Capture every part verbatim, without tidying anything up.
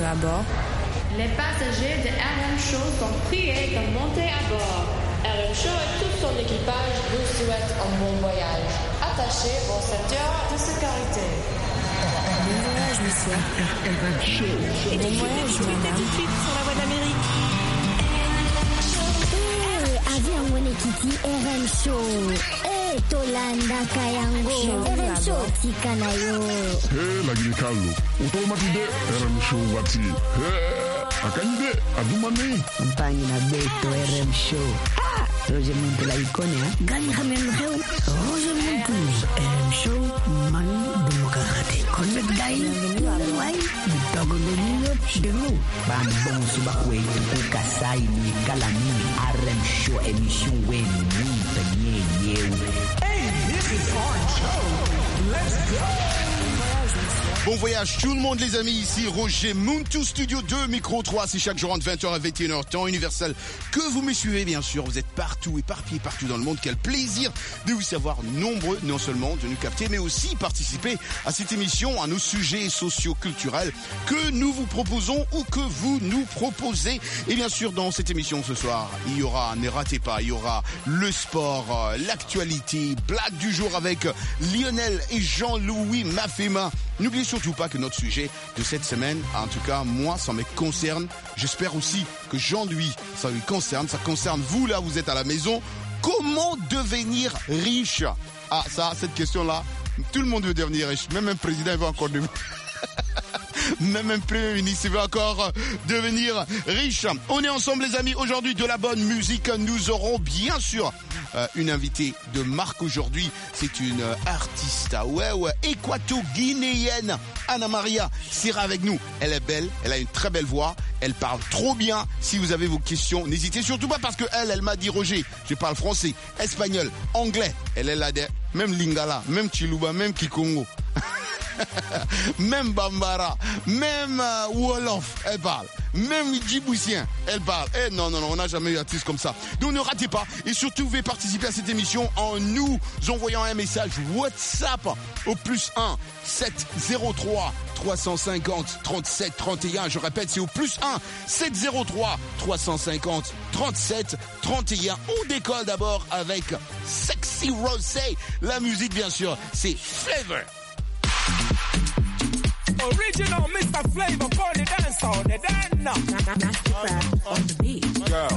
à bord. Les passagers de R M Show sont priés de monter à bord. R M Show et tout son équipage vous souhaitent un bon voyage. Attachez vos ceintures de sécurité. Bon voyage, monsieur. Bon voyage, madame. Tout de suite sur la voie d'Amérique. Eh, avion Wenekiti R M Show. Eh, Tolanda Kayango. R M Show Tikanayo. Eh, lagi ni Carlo. Automatide R M Show wati. Eh. Akanyide adumane Mpani na beto R M Show. Ah, Roger Muntu la ikone ha. Gani hamen heu. Roger Muntu R M Show man demokrate. Konne dai. Wai. Dogo de niyo dego. Ban bon suba kwe ku kasai ni kalani R M Show émission wen ni penye yeu. Hey, this is our show. Let's go. Bon voyage tout le monde les amis, ici Roger Muntu Studio deux, micro trois, c'est chaque jour entre vingt heures à vingt et une heures, temps universel que vous me suivez bien sûr, vous êtes partout, éparpillés partout dans le monde, quel plaisir de vous savoir nombreux, non seulement de nous capter, mais aussi participer à cette émission, à nos sujets socio-culturels que nous vous proposons ou que vous nous proposez. Et bien sûr dans cette émission ce soir, il y aura, ne ratez pas, il y aura le sport, l'actualité, blague du jour avec Lionel et Jean-Louis Mafema. N'oubliez surtout pas que notre sujet de cette semaine, en tout cas moi, ça me concerne. J'espère aussi que Jean-Louis, ça lui concerne. Ça concerne vous là, vous êtes à la maison. Comment devenir riche? Ah ça, cette question-là, tout le monde veut devenir riche. Même un président veut encore devenir... Même un premier ministre veut encore devenir riche. On est ensemble les amis, aujourd'hui de la bonne musique. Nous aurons bien sûr euh, une invitée de marque aujourd'hui. C'est une euh, artiste, ouais ouais, équato-guinéenne. Anna Maria sera avec nous. Elle est belle, elle a une très belle voix. Elle parle trop bien. Si vous avez vos questions, n'hésitez surtout pas parce que elle, elle m'a dit Roger, je parle français, espagnol, anglais. Elle est là, même Lingala, même Chiluba, même Kikongo. Même Bambara, même euh, Wolof, elle parle. Même Djiboutien, elle parle. Eh non, non, non, on n'a jamais eu artiste comme ça. Donc ne ratez pas. Et surtout, vous pouvez participer à cette émission en nous envoyant un message WhatsApp au plus un sept zéro trois trois cent cinquante trente-sept trente et un. Je répète, c'est au plus un sept zéro trois trois cent cinquante trente-sept trente et un. On décolle d'abord avec Sexy Rosé. La musique, bien sûr, c'est Flavor. Original Mister Flavor for the dance hall, the dance now. Mastercraft on the beat. Girl.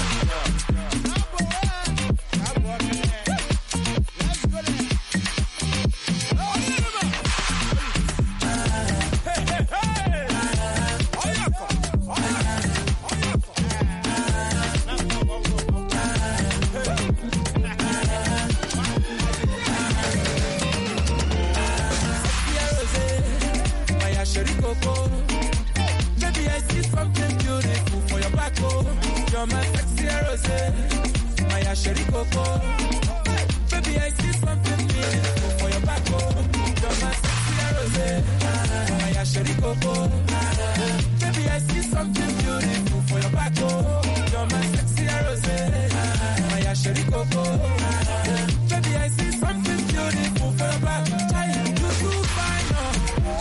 Baby, I see something beautiful for your back, oh. You're my sexy rosé, my sherry coco. Baby, I see something beautiful for your back, oh. You're my sexy rosé, my sherry coco. Baby, I see something beautiful for your back, oh. You're my sexy rosé, my sherry coco. Baby, I see something beautiful for your back. You too fine, oh.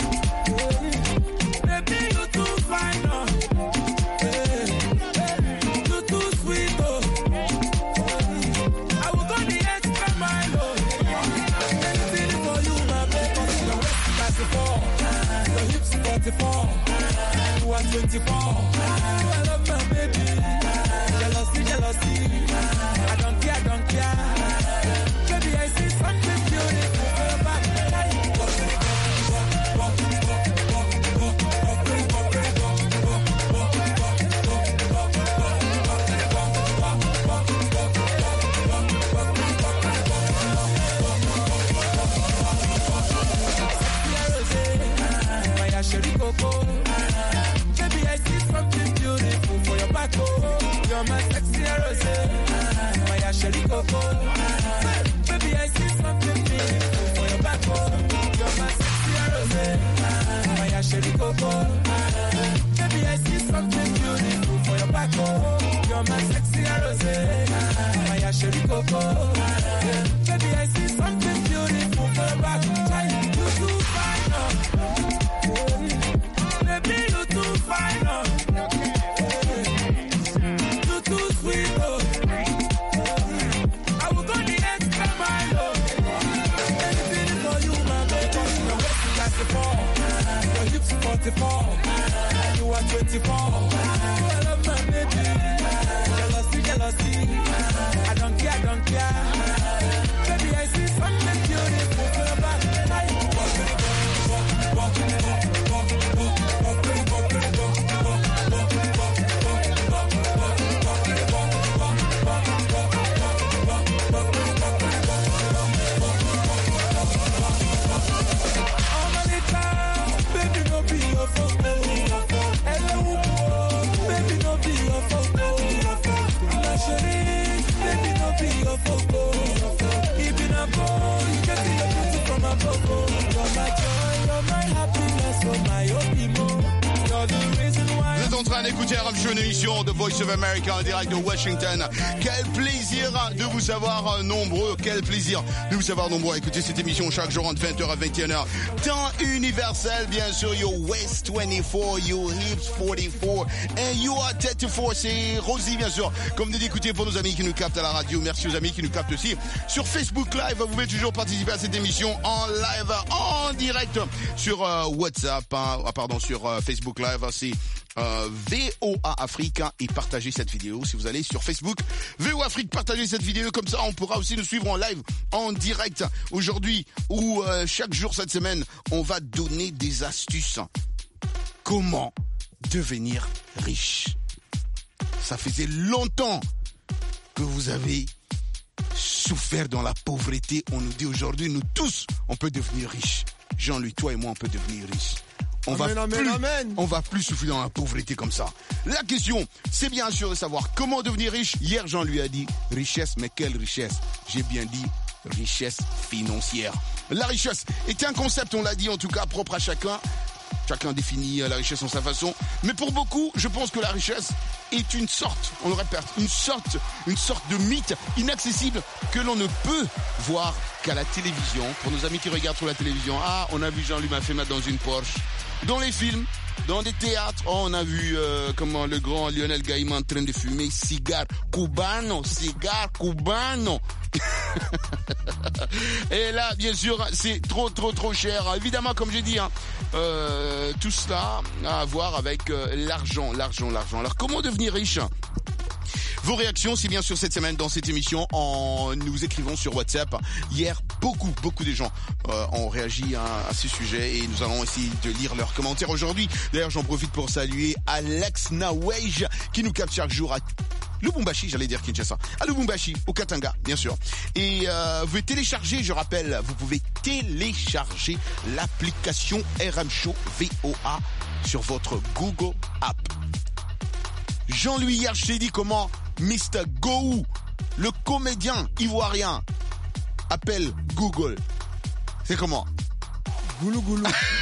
Baby, you too fine, oh. Hey, hey, you too sweet, oh. I will go the extra mile, oh. Anything for you, my baby. Your waist thirty-four, your hips forty-four, you are twenty-four. I love my baby. Jealousy, jealousy. I don't care, I don't care. Baby, I see something beautiful for your back. Baby, I see something beautiful for your back, oh. You're my sexy rosé, my sherry coco. Baby, I see something beautiful for your back, oh. You're my sexy rosé, my sherry coco. Baby, I see something beautiful for your back, oh. You're my sexy rosé, my sherry coco. Baby, I see something beautiful for your back. You too fine, oh. Baby, you too fine. twenty-four. I love my baby. Jealousy, jealousy. I don't care, I don't care. Baby, I see something beautiful for your back. Vous êtes en train d'écouter R M Show, une émission de Voice of America en direct de Washington. Quel plaisir de vous savoir nombreux, quel plaisir de vous savoir nombreux à écouter cette émission chaque jour entre vingt heures à vingt et une heures. Temps universel, bien sûr, your waist twenty-four, your hips forty-four, and your thirty-four. C'est Rosie, bien sûr, comme dit d'écouter pour nos amis qui nous captent à la radio. Merci aux amis qui nous captent aussi sur Facebook Live. Vous pouvez toujours participer à cette émission en live, en direct sur euh, WhatsApp, hein, ah, pardon, sur euh, Facebook Live. C'est Euh, V O A Afrique, hein, et partagez cette vidéo si vous allez sur Facebook. V O A Afrique, partagez cette vidéo, comme ça on pourra aussi nous suivre en live, en direct aujourd'hui ou euh, chaque jour cette semaine. On va donner des astuces. Comment devenir riche? Ça faisait longtemps que vous avez souffert dans la pauvreté. On nous dit aujourd'hui, nous tous, on peut devenir riches. Jean-Louis, toi et moi, on peut devenir riches. On amen, va amen, plus, amen. on va plus souffrir dans la pauvreté comme ça. La question, c'est bien sûr de savoir comment devenir riche. Hier, Jean lui a dit richesse, mais quelle richesse? J'ai bien dit richesse financière. La richesse est un concept, on l'a dit en tout cas, propre à chacun. Chacun définit la richesse en sa façon. Mais pour beaucoup, je pense que la richesse est une sorte, on le répète, une sorte, une sorte de mythe inaccessible que l'on ne peut voir qu'à la télévision. Pour nos amis qui regardent sur la télévision, ah, on a vu Jean-Luc Maffema dans une Porsche. Dans les films, dans des théâtres, oh, on a vu euh, comment le grand Lionel Gaïma en train de fumer cigare cubano, cigare cubano. Et là, bien sûr, c'est trop, trop, trop cher. Évidemment, comme j'ai dit, hein, euh, tout cela a à voir avec euh, l'argent, l'argent, l'argent. Alors, comment devenir riche ? Vos réactions, c'est bien sûr cette semaine dans cette émission en nous écrivant sur WhatsApp. Hier, beaucoup, beaucoup de gens euh, ont réagi à, à ce sujet et nous allons essayer de lire leurs commentaires aujourd'hui. D'ailleurs, j'en profite pour saluer Alex Nawej qui nous capte chaque jour à Lubumbashi, j'allais dire Kinshasa, à Lubumbashi, au Katanga, bien sûr. Et euh, vous pouvez télécharger, je rappelle, vous pouvez télécharger l'application R M Show V O A sur votre Google App. Jean-Louis, hier, je t'ai dit comment mister Gou, le comédien ivoirien, appelle Google. C'est comment? Goulou goulou.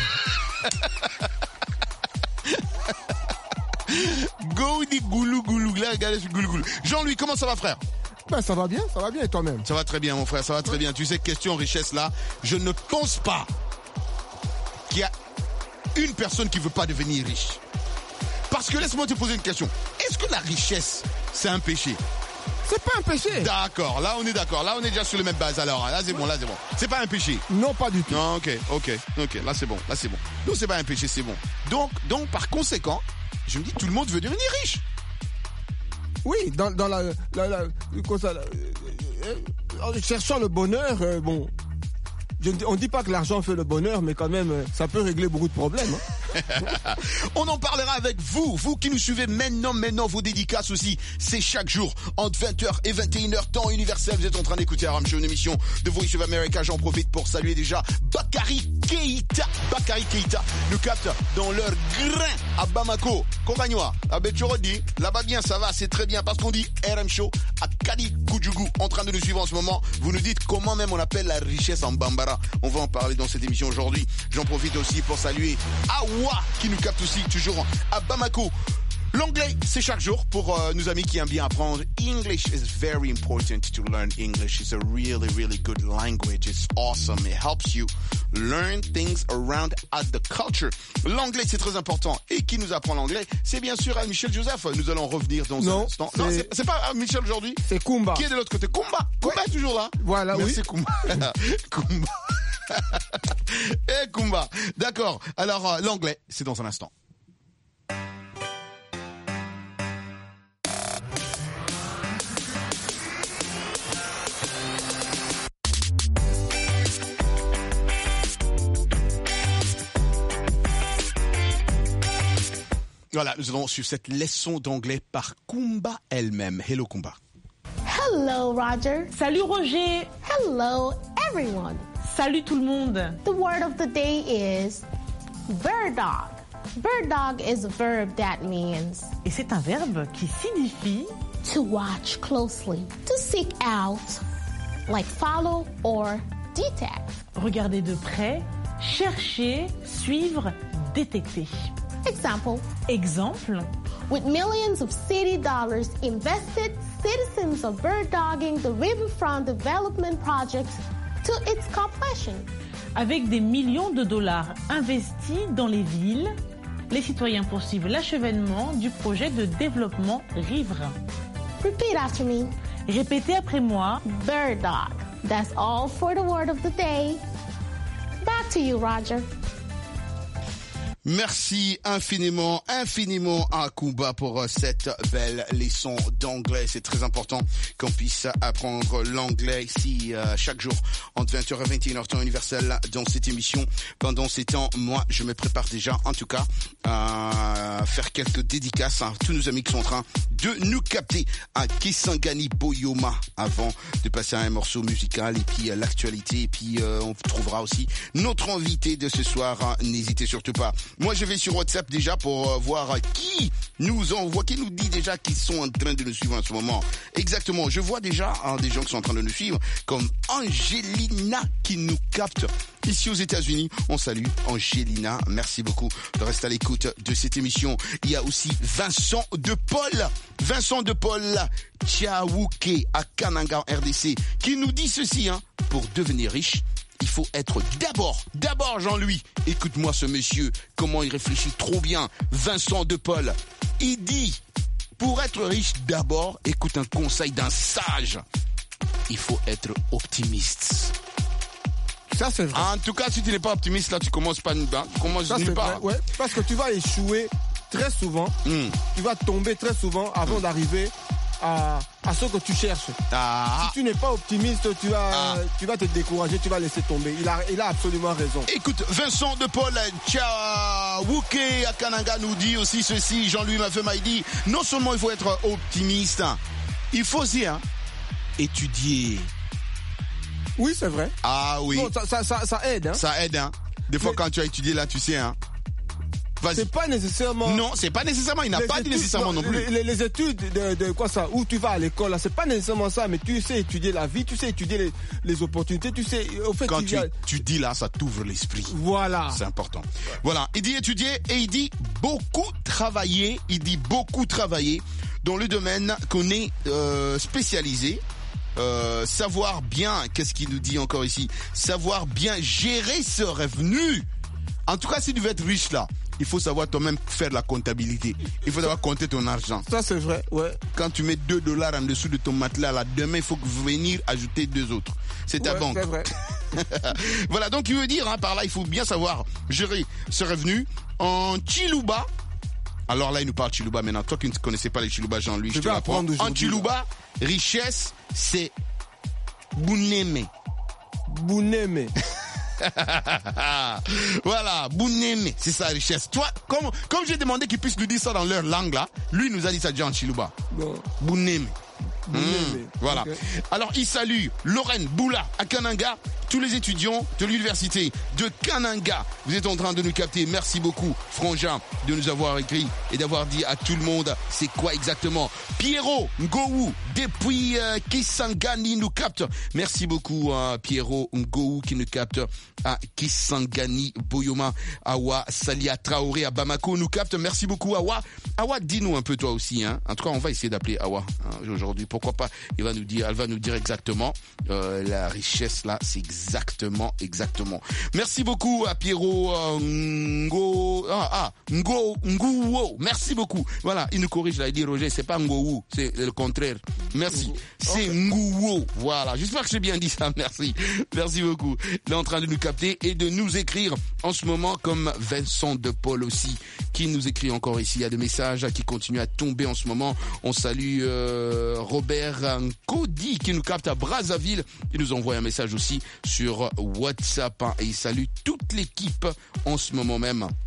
Go dit goulou goulou. Là, regardez ce goulou goulou. Jean-Louis, comment ça va, frère? Ben, ça va bien, ça va bien, et toi-même? Ça va très bien, mon frère, ça va très bien. Tu sais, question richesse, là, je ne pense pas qu'il y a une personne qui veut pas devenir riche. Parce que laisse-moi te poser une question. Est-ce que la richesse, c'est un péché? C'est pas un péché. D'accord, là on est d'accord. Là on est déjà sur les mêmes bases. Alors là c'est bon, là c'est bon. C'est pas un péché. Non, pas du tout. Non, ok, ok, ok. Là c'est bon, là c'est bon. Donc c'est pas un péché, c'est bon. Donc, donc par conséquent, je me dis tout le monde veut devenir riche. Oui, dans, dans la, la, la, quoi ça, la euh, en cherchant le bonheur, euh, bon, je, on ne dit pas que l'argent fait le bonheur, mais quand même, ça peut régler beaucoup de problèmes. Hein. On en parlera avec vous, vous qui nous suivez maintenant, maintenant, vos dédicaces aussi, c'est chaque jour, entre vingt heures et vingt et une heures, temps universel, vous êtes en train d'écouter R M Show, une émission de Voice of America, j'en profite pour saluer déjà Bakary Keïta, Bakary Keïta nous capte dans leur grain à Bamako, Kongagnoa, à Betchorodi, là-bas bien, ça va, c'est très bien, parce qu'on dit R M Show à Kadi Koudjougou, en train de nous suivre en ce moment, vous nous dites comment même on appelle la richesse en Bambara, on va en parler dans cette émission aujourd'hui, j'en profite aussi pour saluer Awa, qui nous capte aussi toujours à Bamako. L'anglais, c'est chaque jour pour euh, nos amis qui aiment bien apprendre. English is very important to learn English. It's a really, really good language. It's awesome. It helps you learn things around at the culture. L'anglais, c'est très important. Et qui nous apprend l'anglais? C'est bien sûr à Michel Joseph. Nous allons revenir dans non, un instant. Non, c'est, c'est pas Michel aujourd'hui. C'est Kumba. Qui est de l'autre côté? Kumba. Kumba ouais. est toujours là. Voilà, Merci, oui. Kumba. Kumba. Eh, Kumba. D'accord. Alors, euh, l'anglais, c'est dans un instant. Voilà, nous allons suivre cette leçon d'anglais par Kumba elle-même. Hello Kumba. Hello Roger. Salut Roger. Hello everyone. Salut tout le monde. The word of the day is bird dog. Bird dog is a verb that means Et c'est un verbe qui signifie to watch closely, to seek out, like follow or detect. regarder de près, chercher, suivre, détecter. Example, Exemple, with millions of city dollars invested, citizens are bird dogging the riverfront development project to its completion. avec des millions de dollars investis dans les villes, les citoyens poursuivent l'achèvement du projet de développement riverain. Repeat after me. Répétez après moi. Bird dog. That's all for the word of the day. Back to you, Roger. Merci infiniment, infiniment à Kumba pour cette belle leçon d'anglais. C'est très important qu'on puisse apprendre l'anglais ici euh, chaque jour entre vingt heures et vingt et une heures temps universel dans cette émission. Pendant ces temps, moi, je me prépare déjà, en tout cas, à faire quelques dédicaces à tous nos amis qui sont en train de nous capter à Kisangani Boyoma avant de passer à un morceau musical et puis euh, l'actualité. Et puis euh, on trouvera aussi notre invité de ce soir. Hein. N'hésitez surtout pas. Moi, je vais sur WhatsApp déjà pour euh, voir qui nous envoie, qui nous dit déjà qu'ils sont en train de nous suivre en ce moment. Exactement. Je vois déjà hein, des gens qui sont en train de nous suivre, comme Angelina qui nous capte ici aux États-Unis. On salue Angelina. Merci beaucoup de rester à l'écoute de cette émission. Il y a aussi Vincent de Paul. Vincent de Paul Tchaouké à Kananga en R D C qui nous dit ceci, hein, pour devenir riche, il faut être d'abord, d'abord Jean-Louis, écoute-moi ce monsieur, comment il réfléchit trop bien, Vincent de Paul. Il dit, pour être riche d'abord, écoute un conseil d'un sage, il faut être optimiste. Ça, c'est vrai. En tout cas, si tu n'es pas optimiste, là, tu commences pas nulle part. Tu commences Ça, nulle c'est part. vrai, ouais, parce que tu vas échouer très souvent, Mm. tu vas tomber très souvent avant d'arriver à, à ce que tu cherches. Ah. Si tu n'es pas optimiste, tu vas, Ah. tu vas te décourager, tu vas laisser tomber. Il a, il a absolument raison. Écoute, Vincent de Paul Tchaouké à Kananga nous dit aussi ceci, Jean-Louis Mafema, il dit, non seulement il faut être optimiste, il faut aussi hein, étudier. Oui, c'est vrai. Ah oui. Bon, ça, ça, ça, ça aide. Hein. Ça aide, hein. Des fois, Mais- quand tu as étudié, là, tu sais, hein. Vas-y. C'est pas nécessairement. Non, c'est pas nécessairement. Il n'a Les pas dit études- nécessairement non plus. Les, les- les études de, de quoi ça, où tu vas à l'école, là, c'est pas nécessairement ça, mais tu sais étudier la vie, tu sais étudier les, les opportunités, tu sais, au fait, Quand il tu, y a- tu dis là, ça t'ouvre l'esprit. Voilà. C'est important. Voilà. Il dit étudier et il dit beaucoup travailler. Il dit beaucoup travailler dans le domaine qu'on est euh, spécialisé. Euh, savoir bien, qu'est-ce qu'il nous dit encore ici? Savoir bien gérer ce revenu. En tout cas, si tu veux être riche là, il faut savoir toi-même faire de la comptabilité. Il faut savoir compter ton argent. Ça, c'est vrai, ouais. Quand tu mets deux dollars en dessous de ton matelas, là, demain, il faut venir ajouter deux autres. C'est ta Ouais, banque. c'est vrai. Voilà, donc il veut dire, hein, par là, il faut bien savoir gérer ce revenu. En Chiluba, alors là, il nous parle Chiluba maintenant. Toi qui ne connaissais pas les Chiluba, Jean-Louis, je, Je te vais l'apprends. apprendre En aujourd'hui, Chiluba, richesse, c'est Bouneme. Bouneme. Voilà, Bouneme, c'est sa richesse. Toi, comme, comme j'ai demandé qu'ils puissent nous dire ça dans leur langue là, lui nous a dit ça déjà en Chiluba. Non. Bouneme. Bouneme. Mmh, voilà. Ok. Alors, il salue Lorraine Boula à Kananga, tous les étudiants de l'université de Kananga. Vous êtes en train de nous capter. Merci beaucoup, Frangin, de nous avoir écrit et d'avoir dit à tout le monde c'est quoi exactement. Pierrot Ngou, depuis euh, Kisangani, nous capte. Merci beaucoup, hein, Pierrot Ngou, qui nous capte à Kisangani, Boyoma. Awa Salia Traoré à Bamako nous capte. Merci beaucoup, Awa. Awa, dis-nous un peu toi aussi. Hein. En tout cas, on va essayer d'appeler Awa hein, aujourd'hui. Pourquoi pas, il va nous dire, elle va nous dire exactement euh, la richesse là, c'est exactement, exactement. Merci beaucoup à Pierrot euh, Ngo, ah, ah, Ngo, Ngouo. Merci beaucoup. Voilà, il nous corrige là, il dit Roger, c'est pas Ngouo, c'est le contraire. Merci, c'est Ngouo. Voilà, j'espère que j'ai bien dit ça. Merci, merci beaucoup. Il est en train de nous capter et de nous écrire en ce moment, comme Vincent de Paul aussi, qui nous écrit encore ici. Il y a des messages qui continuent à tomber en ce moment. On salue euh, Robert Cody qui nous capte à Brazzaville. Il nous envoie un message aussi sur WhatsApp hein, et il salue toute l'équipe en ce moment même.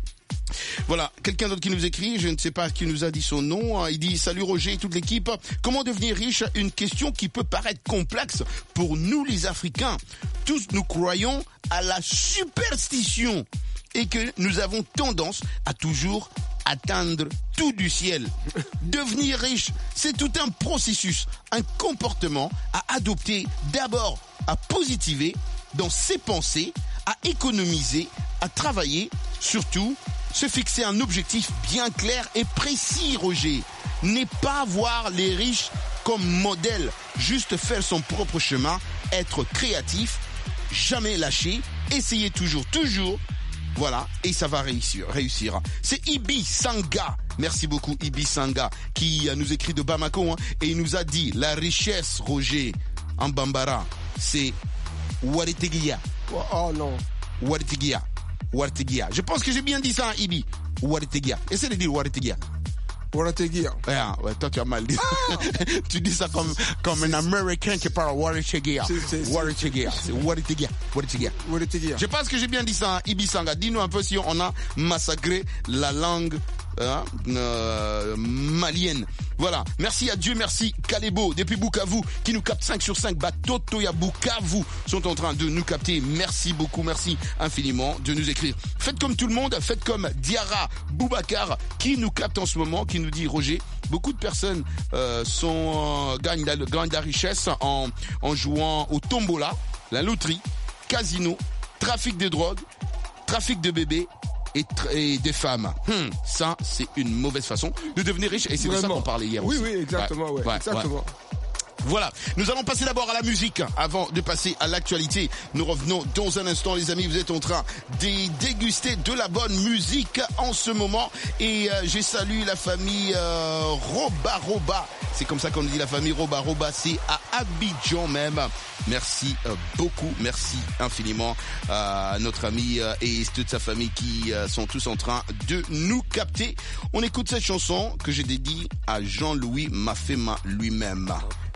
Voilà, quelqu'un d'autre qui nous écrit, je ne sais pas qui nous a dit son nom, il dit « Salut Roger et toute l'équipe, comment devenir riche ? Une question qui peut paraître complexe pour nous les Africains. Tous nous croyons à la superstition et que nous avons tendance à toujours atteindre tout du ciel. Devenir riche, c'est tout un processus, un comportement à adopter d'abord, à positiver dans ses pensées, à économiser, à travailler, surtout se fixer un objectif bien clair et précis, Roger. N'est pas voir les riches comme modèle, juste faire son propre chemin, être créatif, jamais lâcher, essayer toujours, toujours, voilà, et ça va réussir. réussir. C'est Ibi Sanga, merci beaucoup Ibi Sanga, qui nous écrit de Bamako, hein, et il nous a dit, la richesse, Roger, en Bambara, c'est Waritegia. Oh, oh non. Waritegia. Waritegia. Je pense que j'ai bien dit ça, hein, Ibi. Waritegia. Essaye de dire Waritegia. Waritegia. Yeah, ouais, toi tu as mal dit. Ah. Tu dis ça comme, comme un Américain qui parle Waritegia. Waritegia. C'est Waritegia. Waritegia. Waritegia. Je pense que j'ai bien dit ça, hein, Ibi Sanga. Dis-nous un peu si on a massacré la langue hein, euh, malienne. Voilà. Merci à Dieu, merci Kalebo depuis Bukavu qui nous capte cinq sur cinq. Batoto ya Bukavu sont en train de nous capter. Merci beaucoup, merci infiniment de nous écrire. Faites comme tout le monde, faites comme Diara Boubacar qui nous capte en ce moment, qui nous dit Roger, beaucoup de personnes euh, sont, euh, gagnent, la, gagnent la richesse en, en jouant au tombola, la loterie, casino, trafic de drogue, trafic de bébés, Et, et des femmes. Hum, ça, c'est une mauvaise façon de devenir riche. Et c'est Vraiment. de ça qu'on parlait hier oui, aussi. Oui, oui, exactement. Ouais, ouais, exactement. Ouais. Voilà, nous allons passer d'abord à la musique avant de passer à l'actualité. Nous revenons dans un instant, les amis. Vous êtes en train de déguster de la bonne musique en ce moment. Et euh, j'ai salué la famille euh, Roba Roba. C'est comme ça qu'on dit la famille Roba Roba. C'est à Abidjan même. Merci euh, beaucoup, merci infiniment à notre ami euh, et toute sa famille qui euh, sont tous en train de nous capter. On écoute cette chanson que j'ai dédiée à Jean-Louis Mafema lui-même.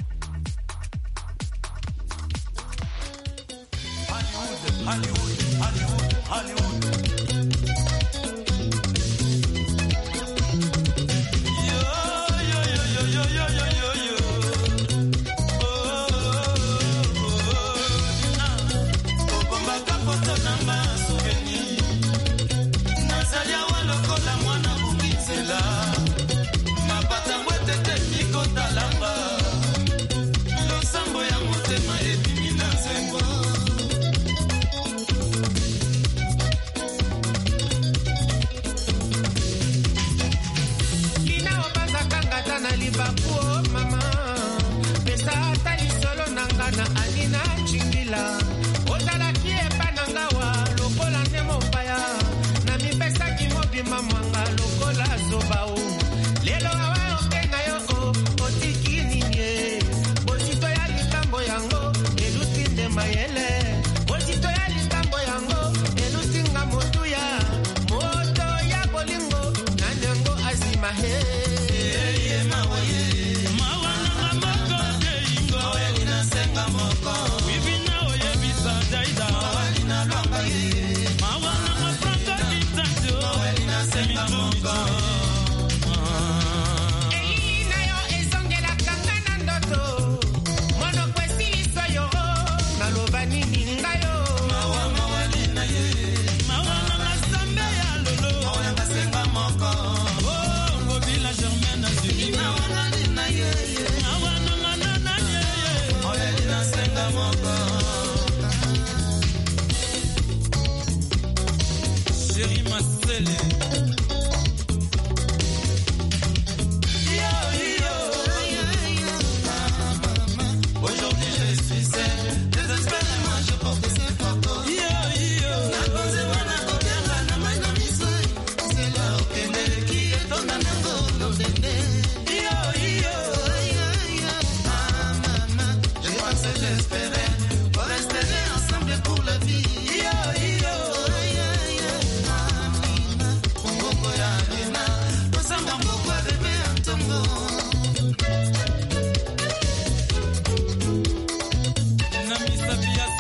Hollywood, Hollywood, Hollywood.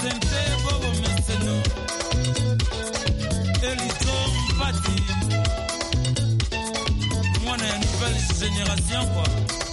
Elison Pati nouvelle génération, quoi.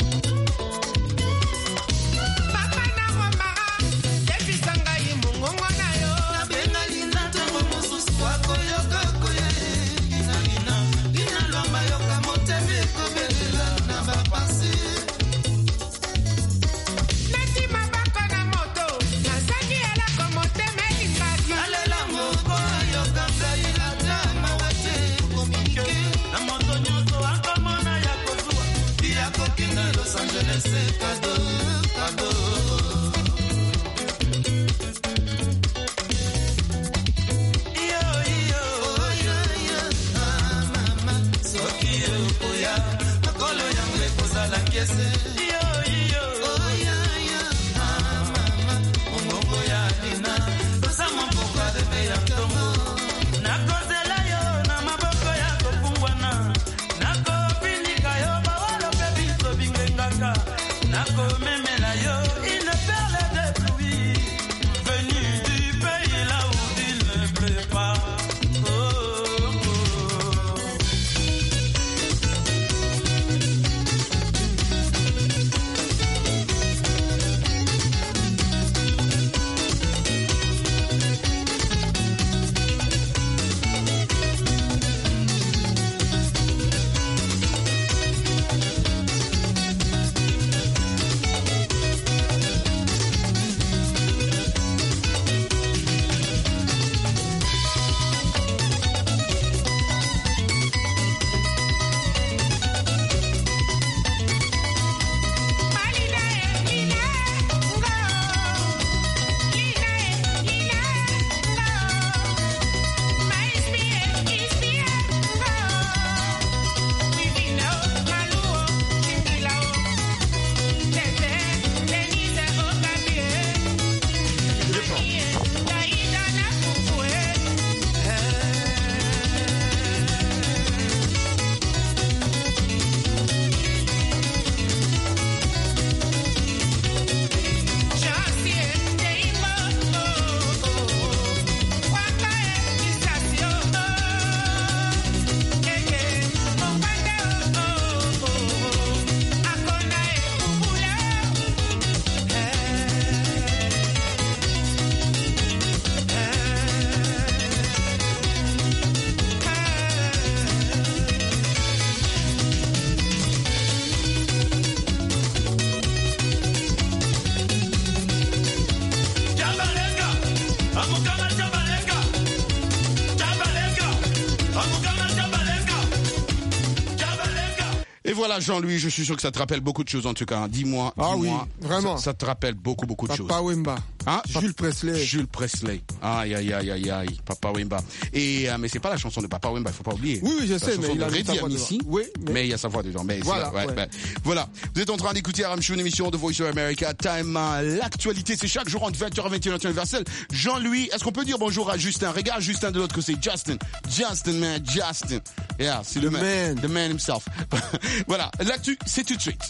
Et voilà, Jean-Louis, je suis sûr que ça te rappelle beaucoup de choses en tout cas. Dis-moi, ah dis-moi. Oui, vraiment. Ça, ça te rappelle beaucoup, beaucoup de Papa choses. Papa Wemba. Hein? Jules Presley. Jules Presley. Aïe, aïe, aïe, aïe, aïe. Papa Wemba. Et, euh, mais c'est pas la chanson de Papa Wemba, il faut pas oublier. Oui, oui, je sais, mais il a mis sa voix ici. Oui, mais... mais il y a sa voix dedans. Mais voilà, ouais, ouais. Ben, voilà. Vous êtes en train d'écouter R M Show, une émission de Voice of America. Time, euh, l'actualité, c'est chaque jour entre vingt heures et vingt et une heures universel. Jean-Louis, est-ce qu'on peut dire bonjour à Justin? Regarde Justin de l'autre côté. Justin. Justin, man. Justin. Yeah, c'est le man. man. The man himself. Voilà. L'actu, c'est tout de suite.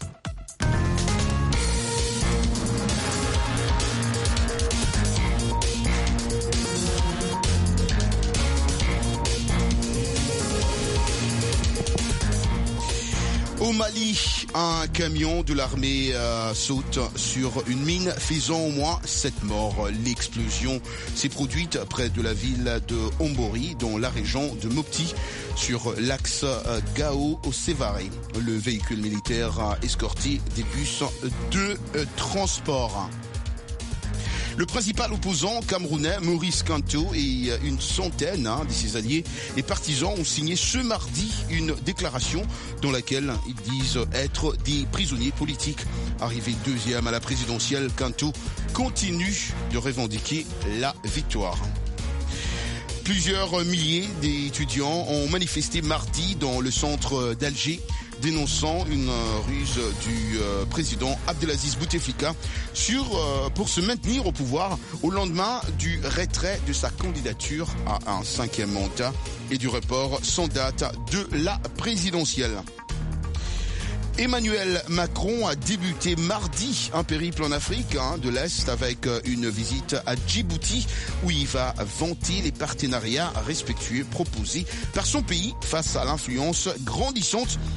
Au Mali, un camion de l'armée euh, saute sur une mine faisant au moins sept morts. L'explosion s'est produite près de la ville de Ombori, dans la région de Mopti, sur l'axe euh, Gao au Sévaré. Le véhicule militaire a escorté des bus de euh, transport. Le principal opposant camerounais, Maurice Kamto, et une centaine hein, de ses alliés et partisans ont signé ce mardi une déclaration dans laquelle ils disent être des prisonniers politiques. Arrivé deuxième à la présidentielle, Kamto continue de revendiquer la victoire. Plusieurs milliers d'étudiants ont manifesté mardi dans le centre d'Alger, dénonçant une ruse du euh, président Abdelaziz Bouteflika sur, euh, pour se maintenir au pouvoir au lendemain du retrait de sa candidature à un cinquième mandat et du report sans date de la présidentielle. Emmanuel Macron a débuté mardi un périple en Afrique hein, de l'Est avec une visite à Djibouti où il va vanter les partenariats respectueux proposés par son pays face à l'influence grandissante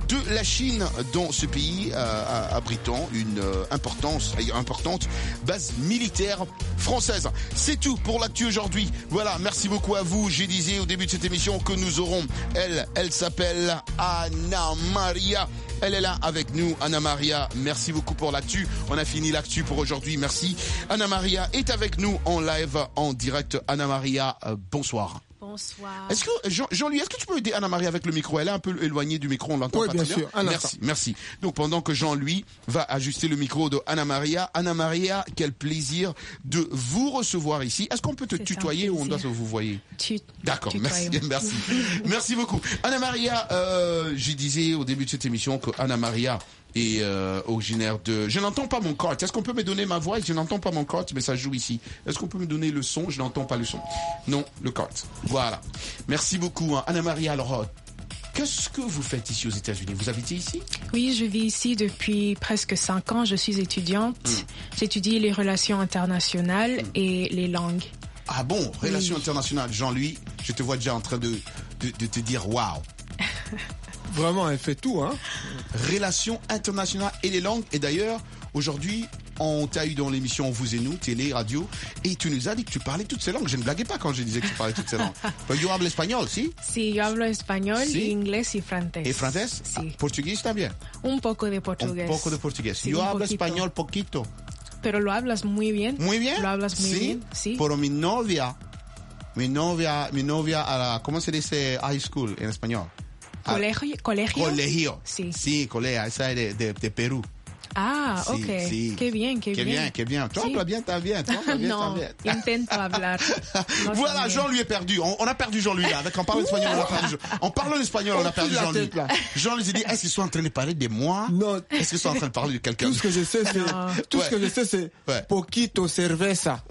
de la Chine dans ce pays, euh, abritant une euh, importance, importante base militaire française. C'est tout pour l'actu aujourd'hui. Voilà, merci beaucoup à vous. J'ai disais au début de cette émission que nous aurons, elle, elle s'appelle Anna Maria. Elle est là avec nous, Anna Maria. Merci beaucoup pour l'actu. On a fini l'actu pour aujourd'hui. Merci. Anna Maria est avec nous en live, en direct. Anna Maria, euh, bonsoir. Bonsoir. Est-ce que Jean, Jean-Louis, est-ce que tu peux aider Anna Maria avec le micro? Elle est un peu éloignée du micro, on l'entend oui, pas bien très sûr. bien. Merci, merci. Donc pendant que Jean-Louis va ajuster le micro de Anna Maria, Anna Maria, quel plaisir de vous recevoir ici. Est-ce qu'on peut te C'est tutoyer ou on doit se vous voyer? Tu... D'accord, merci, Tutoyer. merci, merci beaucoup. Anna Maria, euh, je disais au début de cette émission que Anna Maria est euh, originaire de... Je n'entends pas mon cort. Est-ce qu'on peut me donner ma voix? Je n'entends pas mon cort, mais ça joue ici. Est-ce qu'on peut me donner le son? Je n'entends pas le son. Non, le cort. Voilà. Merci beaucoup, hein. Anna Maria. Alors, euh, qu'est-ce que vous faites ici aux États-Unis? Vous habitez ici? Oui, je vis ici depuis presque cinq ans. Je suis étudiante. Mm. J'étudie les relations internationales mm. et les langues. Ah bon? Relations oui. internationales. Jean-Louis, je te vois déjà en train de, de, de te dire waouh. Vraiment, elle fait tout, hein. Relations internationales et les langues. Et d'ailleurs, aujourd'hui, on t'a eu dans l'émission Vous et Nous, télé, radio, et tu nous as dit que tu parlais toutes ces langues. Je ne blaguais pas quand je disais que tu parlais toutes ces langues. Yo hablo español, ¿sí? Sí, yo hablo español, ¿Sí? inglés y francés. ¿Y francés? Sí. Ah, ¿portugués también? Un poco de portugués. Un poco de portugués. Sí, Yo un hablo poquito. español poquito. Pero lo hablas muy bien. Muy bien. Lo hablas muy ¿Sí? bien, sí. Pero mi novia, mi novia, mi novia, a la, ¿cómo se dice high school en español? Colegio, colegio. Colegio. Sí. Sí, colegio. Esa es de, de, de Perú. Ah, Sí, ok. sí. Qué bien, qué, Qué bien, qué bien. Tu Sí. hablas bien, t'as bien. Tu hablas bien, No, t'as bien. intento hablar. No Voilà, también. Jean-Louis est perdu. On, on a perdu Jean-Louis là. Avec, en parlant espagnol, on a perdu. En parlant espagnol, on a perdu la Jean-Louis. tête, là. Jean-Louis s'est dit, est-ce qu'ils sont en train de parler de moi? Non. Est-ce qu'ils sont en train de parler de quelqu'un? Tout ce que je sais, c'est, Non. tout Ouais. ce que je sais, c'est Ouais. poquito cerveza.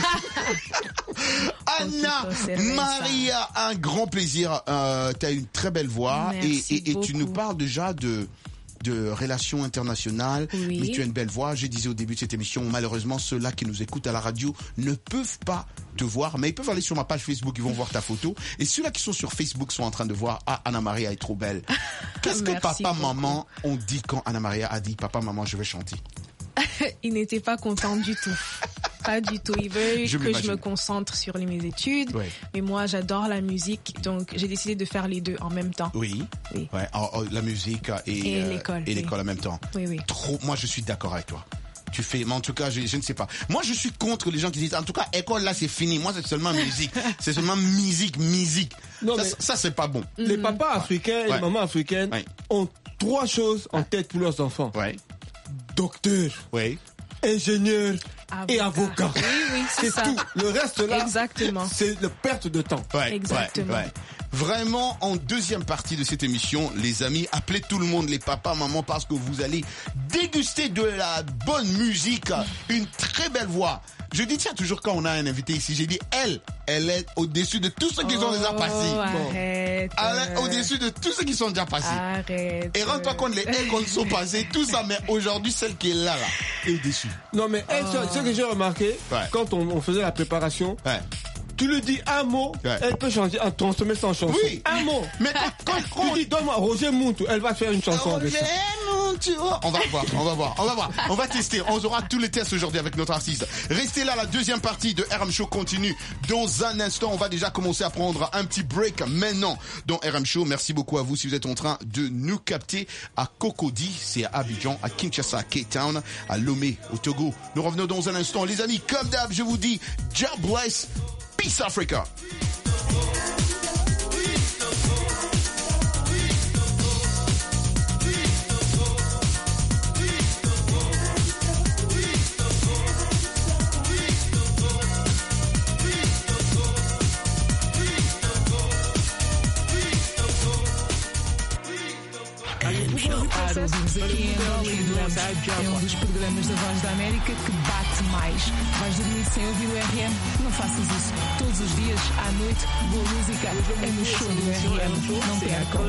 Anna Poquito cerveza. Maria, un grand plaisir. Euh, tu as une très belle voix et, Merci et, et tu nous beaucoup. parles déjà de de relations internationales, Oui. mais tu as une belle voix. Je disais au début de cette émission, malheureusement, ceux-là qui nous écoutent à la radio ne peuvent pas te voir, mais ils peuvent aller sur ma page Facebook, ils vont voir ta photo. Et ceux-là qui sont sur Facebook sont en train de voir, ah, Anna Maria est trop belle. Qu'est-ce que Merci papa, beaucoup. maman ont dit quand Anna Maria a dit, papa, maman, je vais chanter? Il n'était pas content du tout. Pas du tout. Il veut Je que je m'imagine. me concentre sur mes études. Ouais. Mais moi, j'adore la musique. Donc, j'ai décidé de faire les deux en même temps. Oui. Oui. Ouais, oh, oh, la musique et, Et euh, l'école, et oui. l'école en même temps. Oui, oui. Trop, moi, je suis d'accord avec toi. Tu fais, mais en tout cas, je, je ne sais pas. Moi, je suis contre les gens qui disent, en tout cas, école là, c'est fini. Moi, c'est seulement musique. C'est seulement musique, musique. Non, ça, mais- ça, ça, c'est pas bon. Les papas africains et Ouais. les mamans africaines Ouais. ont trois choses en tête pour leurs enfants. Ouais. Docteur, Oui. ingénieur et Avocat. avocat. Oui, oui, c'est ça. tout. Le reste là, Exactement. c'est la perte de temps. Ouais, Exactement. ouais, ouais. Vraiment, en deuxième partie de cette émission, les amis, appelez tout le monde, les papas, mamans, parce que vous allez déguster de la bonne musique, une très belle voix. Je dis, tiens, toujours quand on a un invité ici, j'ai dit, elle, elle est au-dessus de tous ceux qui sont déjà passés. Oh, arrête. Elle est au-dessus de tous ceux qui sont déjà passés. Arrête. Et rends-toi compte, les elle qui sont passés, tout ça, mais aujourd'hui, celle qui est là, là, est au-dessus. Non mais elle, ce- ce que j'ai remarqué, Ouais. quand on, on faisait la préparation, Ouais. tu lui dis un mot, Ouais. elle peut changer, en transformer ça en chanson. Oui. Un mot. Mais quand, quand, quand Tu dis, donne-moi Roger Mountou, elle va faire une chanson avec ça. On va voir, on va voir, on va voir. On va tester. On aura tous les tests aujourd'hui avec notre artiste. Restez là, la deuxième partie de R M Show continue. Dans un instant, on va déjà commencer à prendre un petit break maintenant dans R M Show. Merci beaucoup à vous si vous êtes en train de nous capter à Cocody, c'est à Abidjan, à Kinshasa, à Cape Town, à Lomé, au Togo. Nous revenons dans un instant. Les amis, comme d'hab, je vous dis, God bless, peace Africa. ouvires aqui em Angola e adoramos. É um dos programas da Voz da América que bate mais. Vais dormir sem ouvir o R M? Não faças isso. Todos os dias, à noite, boa música é no show do R M. Não percam.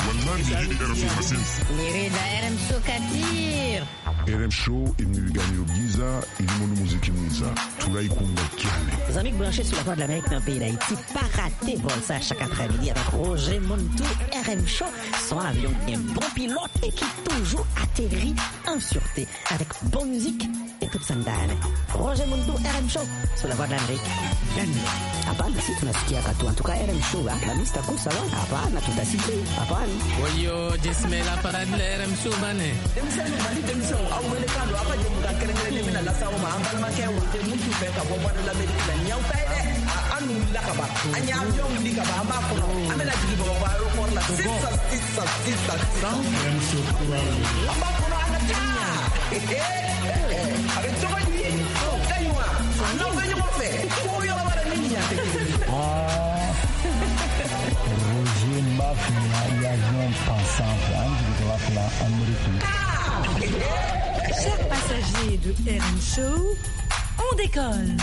Nirida R M Show Katir. R M Show imnigani Giza ilimono muziki mwiza tulaikunga kiale. Les amis branchés sur la voie de l'Amérique dans le pays d'Haïti, pas rater vol ça chaque après-midi avec Roger Montou, R M Show, son avion bien bon pilote et qui toujours atterrit en sûreté avec bonne musique et toute sandale. Roger Montou, R M Show, sur la voie de l'Amérique. Hapana, si tunasikia katu. En tout cas, R M Show, la lista kusa wa. Hapana, tutasikia. Hapana. Oyo, jesme la parade de R M Show bane. Demisano mali demisano au melekano apa je muka kerengere mina la sawo ma ambal ma ke wote mutu be ka bo bodo la America la nyaw tay de anu la ka ba anya yong di ka ba ma ko amena digi bo ba ro por la sisa sisa sisa R M Show kuralo amba ko na ta eh eh avec toi ni kaywa no venyo mo fe ko yo la bara niña ah Roger Mafia y avion pensant de la Amérique. Chers passagers de R M Show, on décolle.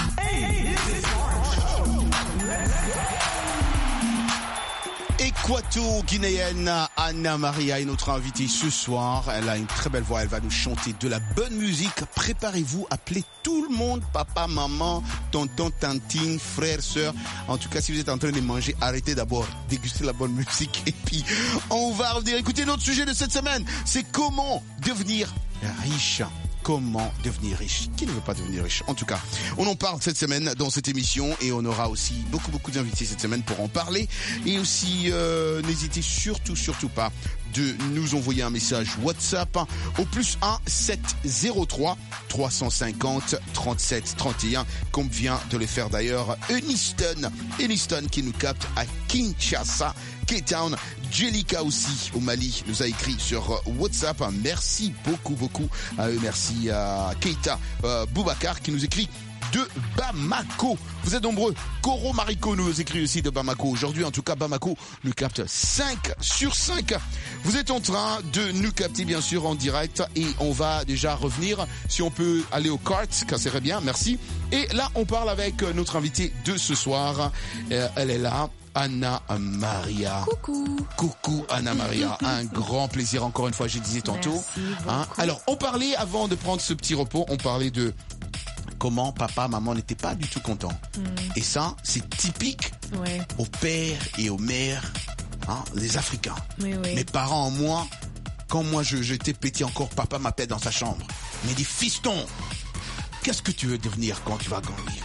Équato-guinéenne Anna Maria est notre invitée ce soir. Elle a une très belle voix, elle va nous chanter de la bonne musique. Préparez-vous, appelez tout le monde, papa, maman, tonton, tantine, frère, sœur. En tout cas, si vous êtes en train de manger, arrêtez d'abord, dégustez la bonne musique et puis on va revenir. Écoutez, notre sujet de cette semaine, c'est comment devenir riche. Comment devenir riche? Qui ne veut pas devenir riche? En tout cas, on en parle cette semaine dans cette émission et on aura aussi beaucoup beaucoup d'invités cette semaine pour en parler. Et aussi, euh, n'hésitez surtout, surtout pas de nous envoyer un message WhatsApp au plus un sept zéro trois trois cent cinquante trente-sept trente et un, comme vient de le faire d'ailleurs Eniston. Eniston qui nous capte à Kinshasa, Cape Town. Jelika aussi au Mali nous a écrit sur WhatsApp. Merci beaucoup beaucoup à eux. Merci à Keita euh, Boubacar qui nous écrit de Bamako. Vous êtes nombreux. Koro Mariko nous écrit aussi de Bamako. Aujourd'hui, en tout cas, Bamako nous capte cinq sur cinq. Vous êtes en train de nous capter, bien sûr, en direct. Et on va déjà revenir. Si on peut aller au kart, ça serait bien. Merci. Et là, on parle avec notre invitée de ce soir. Euh, elle est là. Anna Maria. Coucou. Coucou Anna Maria. Un grand plaisir encore une fois, je disais tantôt. Hein? Alors, on parlait avant de prendre ce petit repos, on parlait de comment papa, maman n'étaient pas du tout contents. Mm. Et ça, c'est typique ouais. aux pères et aux mères, hein, les Africains. Oui, oui. Mes parents en moi, quand moi je, j'étais petit encore, papa m'appelle dans sa chambre. Il me dit, fiston, qu'est-ce que tu veux devenir quand tu vas grandir?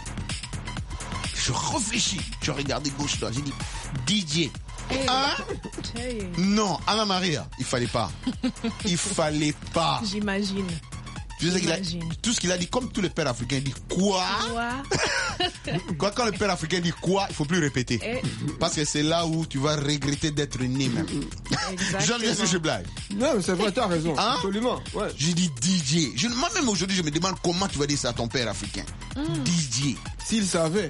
Je réfléchis, je regardais gauche droite, j'ai dit D J. Hey. Hein? Hey. Non, Anna Maria, il fallait pas. Il fallait pas. J'imagine. Tu sais qu'il a, tout ce qu'il a dit, comme tous les pères africains, il dit quoi? Quoi? Quand le père africain dit quoi, il faut plus répéter. Et... Parce que c'est là où tu vas regretter d'être né même. Jean, est-ce que je blague? Non, mais c'est vrai, tu as raison. Hein? Absolument. Ouais. J'ai dit D J. Je, moi-même aujourd'hui, je me demande comment tu vas dire ça à ton père africain. Mm. D J. S'il savait.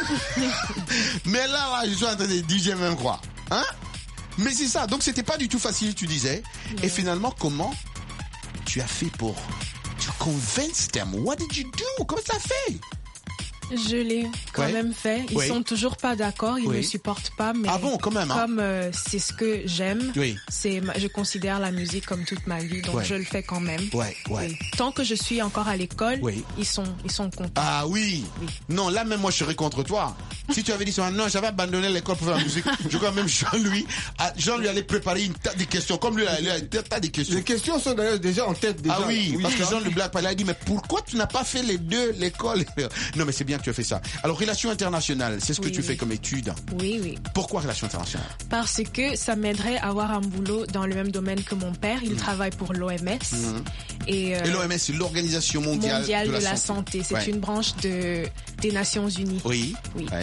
Mais là, là, je suis en train de D J même quoi. Hein? Mais c'est ça. Donc c'était pas du tout facile, tu disais. Non. Et finalement, comment tu as fait pour to convince them? What did you do? Comment ça fait? Je l'ai quand ouais. même fait. Ils oui. sont toujours pas d'accord, ils oui. ne supportent pas. Mais ah bon, quand même. Hein? Comme euh, c'est ce que j'aime, oui. c'est, je considère la musique comme toute ma vie, donc ouais. je le fais quand même. Ouais, ouais. Et tant que je suis encore à l'école, oui. ils sont, ils sont contents. Ah oui. oui. Non, là même moi je serais contre toi. Si tu avais dit ça, non, j'avais abandonné l'école pour faire la musique. Je crois même Jean-Louis, Jean lui allait préparer une tas de questions. Comme lui, il a un tas de questions. Les questions sont d'ailleurs déjà en tête. Déjà. Ah oui, oui parce que Jean le blague, il a dit mais pourquoi tu n'as pas fait les deux, l'école? Non mais c'est bien que tu as fait ça. Alors relations internationales, c'est ce que oui, tu oui. fais comme étude. Oui, oui. Pourquoi relations internationales? Parce que ça m'aiderait à avoir un boulot dans le même domaine que mon père. Il mmh. travaille pour l'O M S. Mmh. Et, euh, et l'O M S, c'est l'Organisation mondiale, mondiale de, la de la santé. santé. C'est ouais. une branche de, des Nations Unies. Oui. oui. Ouais.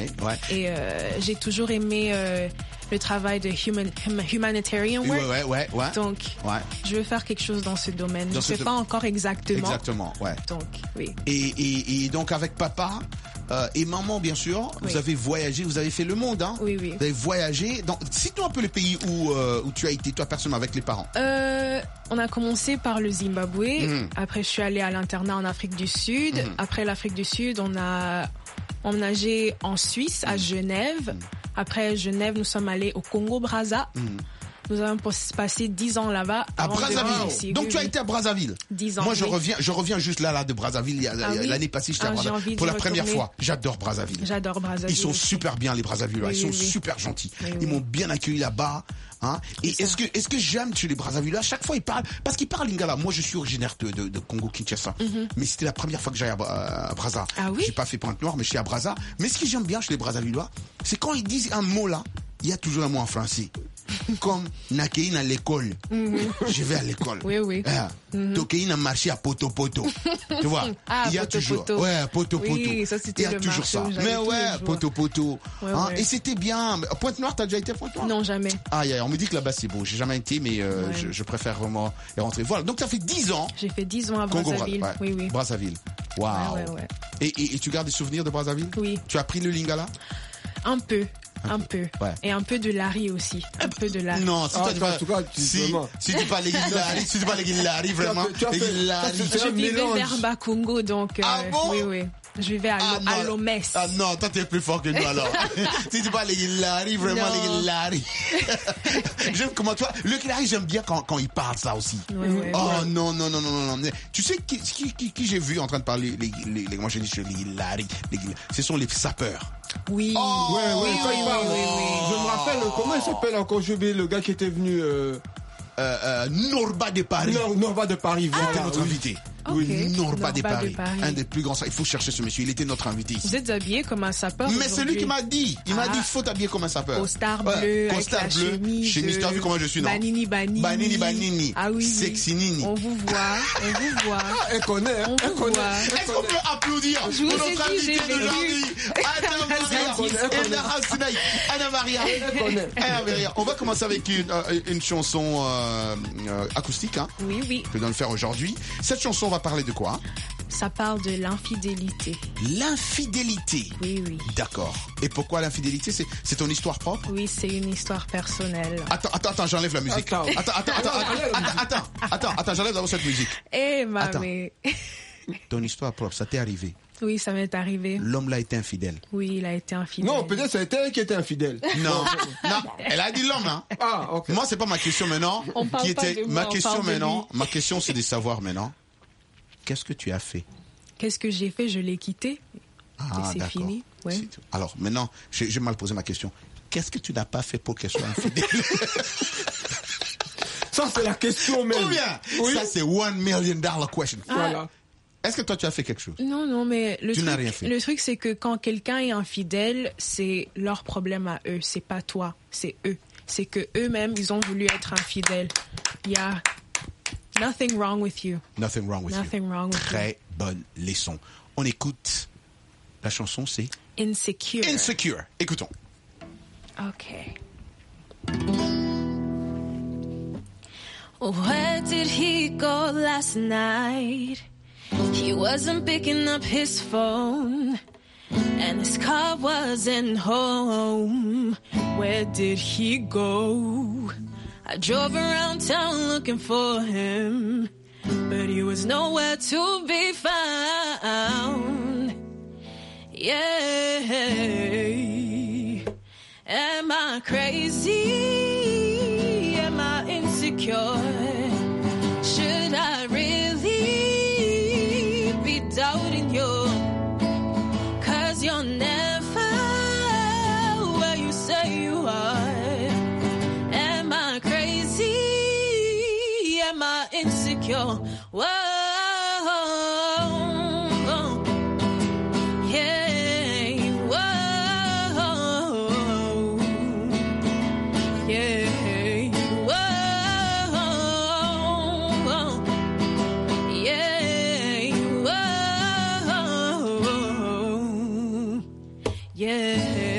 Ouais. Et euh, j'ai toujours aimé euh, le travail de human, humanitarian work. Ouais, ouais, ouais. Donc, ouais. je veux faire quelque chose dans ce domaine. Dans je ne sais do... pas encore exactement. Exactement, ouais. Donc, oui. Et, et, et donc, avec papa euh, et maman, bien sûr, oui. vous avez voyagé, vous avez fait le monde, hein? Oui, oui. Vous avez voyagé. Donc, cite-nous un peu les pays où, euh, où tu as été, toi, personnellement, avec les parents. Euh, on a commencé par le Zimbabwe. Mm. Après, je suis allée à l'internat en Afrique du Sud. Mm. Après l'Afrique du Sud, on a emménagé en Suisse, à Genève. Mm. Après Genève, nous sommes allés au Congo-Brazza. Mm. Nous avons passé dix ans là-bas. À Brazzaville. Ici. Donc oui, tu as oui. été à Brazzaville. dix ans. Moi, je oui. reviens, je reviens juste là, là, de Brazzaville. Ah, oui. L'année passée, j'étais ah, à Brazzaville pour la première fois. J'adore Brazzaville. J'adore Brazzaville. Ils sont aussi. super bien, les Brazzavillois. Oui, Ils sont oui, super oui. gentils. Oui, Ils oui. m'ont bien accueilli là-bas. Hein. Et est-ce que, est-ce que j'aime chez les Brazzavillois? À chaque fois, ils parlent, parce qu'ils parlent lingala. Moi, je suis originaire de, de, de Congo-Kinshasa. Mm-hmm. Mais c'était la première fois que j'allais à, à Brazza. Ah oui? J'ai pas fait Pointe-Noire, mais je suis à Brazza. Mais ce que j'aime bien chez les Brazzavillois, c'est quand ils disent un mot là, il y a toujours un mot en français. Comme Nakein à l'école. Mm-hmm. Je vais à l'école. Oui, oui. Eh, mm-hmm. Tokein a marché à Poto Poto. Tu vois? Ah, il y a poto, toujours. Poto. Ouais, Poto Poto. Oui, ça c'était il y a le toujours ça. Mais ouais, Poto Poto. Ouais, hein? ouais. Et c'était bien. Pointe-Noire, t'as déjà été à Pointe-Noire? Non, jamais. Ah, yeah, on me dit que là-bas c'est beau. J'ai jamais été, mais euh, ouais. je, je préfère vraiment y rentrer. Voilà. Donc, ça fait dix ans. J'ai fait dix ans à Brazzaville. Ouais. Oui, oui. Brazzaville. Waouh. Ouais, ouais, ouais. Et, et, et tu gardes des souvenirs de Brazzaville? Oui. Tu as appris le lingala? Un peu. Un, un peu. Ouais. Et un peu de Larry aussi. Un peu de Larry. Non, si, ah, toi, tu vas, en tout cas, tu si, si tu parles de Larry, si tu parles de Larry, vraiment. Tu as fait, je vivais vers Bakongo, donc. Euh, ah bon? Oui, oui. Je vivais à, ah, à Lomé. Ah non, toi t'es plus fort que nous alors. Si tu parles de Larry, vraiment de Larry. J'aime comment toi. Le Larry, j'aime bien quand, quand il parle ça aussi. Ouais, ouais, oh ouais. non, non, non, non, non, non. Tu sais qui, qui, qui, qui j'ai vu en train de parler, les, les, les, moi je dis les Larry, les, ce sont les sapeurs. Oui. Oh, ouais, ouais, oui, quand oui, il parle. Oui, oui, oui. Je me rappelle, comment il s'appelle encore, j'ai oublié le gars qui était venu. Euh... Euh, euh, Norba de Paris. Non, Norba de Paris, voilà. C'était notre invité. Okay. Oui, Norba, Norba de, Paris. de Paris. Un des plus grands. Il faut chercher ce monsieur. Il était notre invité ici. Vous êtes habillé comme un sapeur. Mais c'est lui qui m'a dit. Il m'a ah. dit, il faut t'habiller comme un sapeur. Costard bleu, ouais. avec Costard la bleu, chemise. Chemise, tu as vu comment je suis, non? Banini, banini. Banini, banini. Ah oui. Sexy nini. On vous voit, on vous voit. Elle connaît, on elle vous connaît. voit. Est-ce qu'on peut applaudir je vous pour notre dit, invité d'aujourd'hui? Anna Maria. Anna Maria. Anna Maria. On va commencer avec une, euh, une chanson euh, euh, acoustique, hein. Oui, oui. Je vais le faire aujourd'hui. Cette chanson va parler de quoi? Ça parle de l'infidélité. L'infidélité? Oui, oui. D'accord. Et pourquoi l'infidélité? C'est, c'est ton histoire propre? Oui, c'est une histoire personnelle. Attends, attends, attends, j'enlève la musique. Attends, attends, attends, attends, attends, attends, attends, attends, j'enlève d'abord cette musique. Eh, mamé. Ton histoire propre, ça t'est arrivé? Oui, ça m'est arrivé. L'homme là été infidèle? Oui, il a été infidèle. Non, peut-être ça a été elle qui était infidèle. Non, non, elle a dit l'homme, hein. Ah, ok. Moi, c'est pas ma question maintenant. On parle qui pas était de moi, ma on question parle de maintenant. lui. Ma question, c'est de savoir maintenant. Qu'est-ce que tu as fait? Qu'est-ce que j'ai fait? Je l'ai quitté. Ah, et c'est d'accord. fini. Ouais. Alors, maintenant, j'ai, j'ai mal posé ma question. Qu'est-ce que tu n'as pas fait pour qu'elle soit infidèle? Ça, c'est la question même. Combien? Oui. Ça, c'est one million dollar question. Ah. Voilà. Est-ce que toi, tu as fait quelque chose? Non, non, mais le tu truc, n'as rien fait. Le truc, c'est que quand quelqu'un est infidèle, c'est leur problème à eux. C'est pas toi, c'est eux. C'est que eux-mêmes, ils ont voulu être infidèles. Il y a nothing wrong with you. Nothing wrong with nothing you. Wrong with Très you. bonne leçon. On écoute. La chanson, c'est Insecure. Insecure. Écoutons. Okay. Where did he go last night? He wasn't picking up his phone, and his car wasn't home. Where did he go? I drove around town looking for him, but he was nowhere to be found. Yeah. Am I crazy? Am I insecure? Should I really be doubting you? 'Cause you're never where you say you are. Am I crazy? Am I insecure? Whoa. Yeah.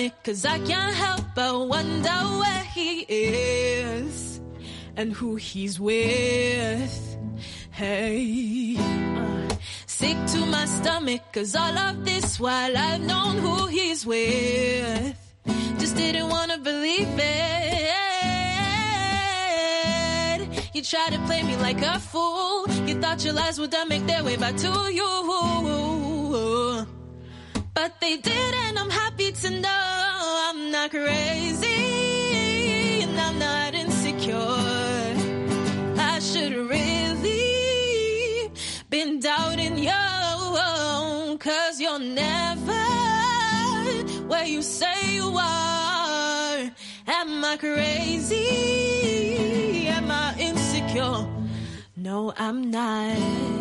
stomach, cause I can't help but wonder where he is and who he's with. Hey, uh, sick to my stomach, cause all of this while I've known who he's with. Just didn't wanna believe it. You tried to play me like a fool. You thought your lies would make their way back to you. But they didn't. I'm happy to know I'm not crazy and I'm not insecure. I should really been doubting you, cause you're never where you say you are. Am I crazy? Am I insecure? No, I'm not.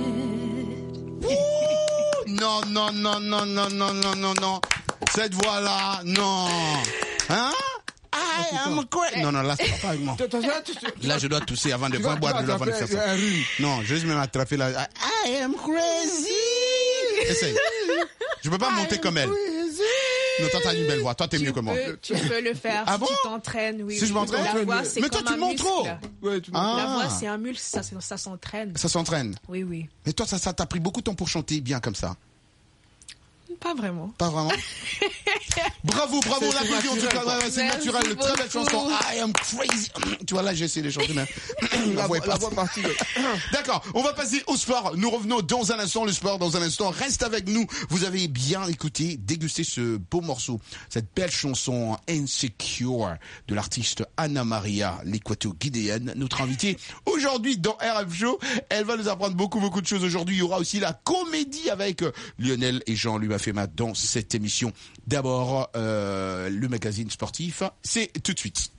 Non, non, non, non, non, non, non, non, non. Cette voix-là, non. Hein? I am crazy. Non, non, là, c'est pas avec moi. Là, je dois tousser avant de boire de l'eau avant de faire ça. Non, je vais même attraper la... I am crazy. Essaye. Je peux pas monter comme elle. Non, toi, t'as une belle voix. Toi, t'es mieux que moi. Tu peux le faire ah si bon? tu t'entraînes, oui. Si je m'entraîne? La voix, c'est mais toi, comme tu un montes trop. Ouais, tu ah. La voix, c'est un muscle, ça, ça s'entraîne. Ça s'entraîne? Oui, oui. Mais toi, ça, ça t'a pris beaucoup de temps pour chanter bien comme ça? Pas vraiment. Pas vraiment. Bravo, bravo, on l'applaudit en tout cas. Ouais, c'est naturel, une très belle chanson. I am crazy. Tu vois, là, j'ai essayé de chanter, mais la voix est partie. D'accord, on va passer au sport. Nous revenons dans un instant. Le sport, dans un instant. Reste avec nous. Vous avez bien écouté, dégusté ce beau morceau, cette belle chanson Insecure de l'artiste Anna Maria, l'équato-guinéenne, notre invitée aujourd'hui dans R F Show. Elle va nous apprendre beaucoup, beaucoup de choses aujourd'hui. Il y aura aussi la comédie avec Lionel et Jean-Louis Mafema dans cette émission. D'abord, euh, le magazine sportif, c'est tout de suite.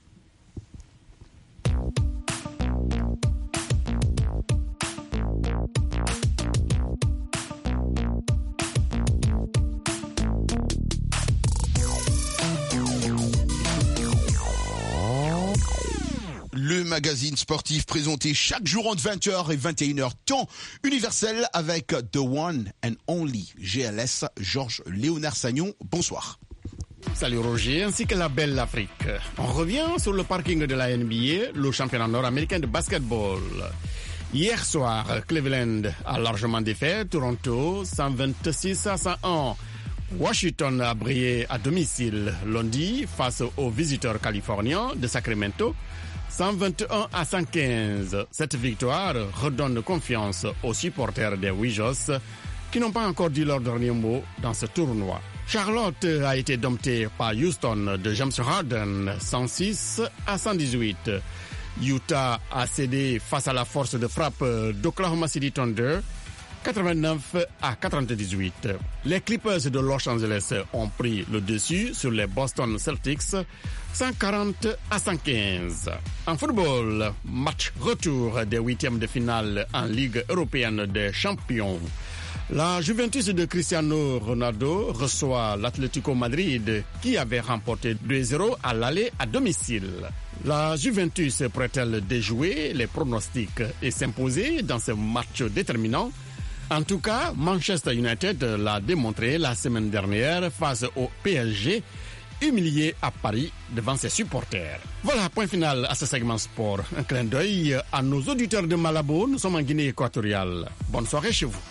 Le magazine sportif présenté chaque jour entre vingt heures et vingt et une heures, temps universel avec The One and Only G L S, Georges Léonard Sagnon. Bonsoir. Salut Roger, ainsi que la belle Afrique. On revient sur le parking de la N B A, le championnat nord-américain de basketball. Hier soir, Cleveland a largement défait Toronto cent vingt-six à cent un. Washington a brillé à domicile lundi face aux visiteurs californiens de Sacramento cent vingt et un à cent quinze. Cette victoire redonne confiance aux supporters des Wizards qui n'ont pas encore dit leur dernier mot dans ce tournoi. Charlotte a été domptée par Houston de James Harden cent six à cent dix-huit. Utah a cédé face à la force de frappe d'Oklahoma City Thunder quatre-vingt-neuf à quatre-vingt-dix-huit. Les Clippers de Los Angeles ont pris le dessus sur les Boston Celtics cent quarante à cent quinze. En football, match retour des huitièmes de finale en Ligue européenne des champions. La Juventus de Cristiano Ronaldo reçoit l'Atlético Madrid qui avait remporté deux zéro à l'aller à domicile. La Juventus pourrait-elle déjouer les pronostics et s'imposer dans ce match déterminant? En tout cas, Manchester United l'a démontré la semaine dernière face au P S G, humilié à Paris devant ses supporters. Voilà, point final à ce segment sport. Un clin d'œil à nos auditeurs de Malabo. Nous sommes en Guinée équatoriale. Bonne soirée chez vous.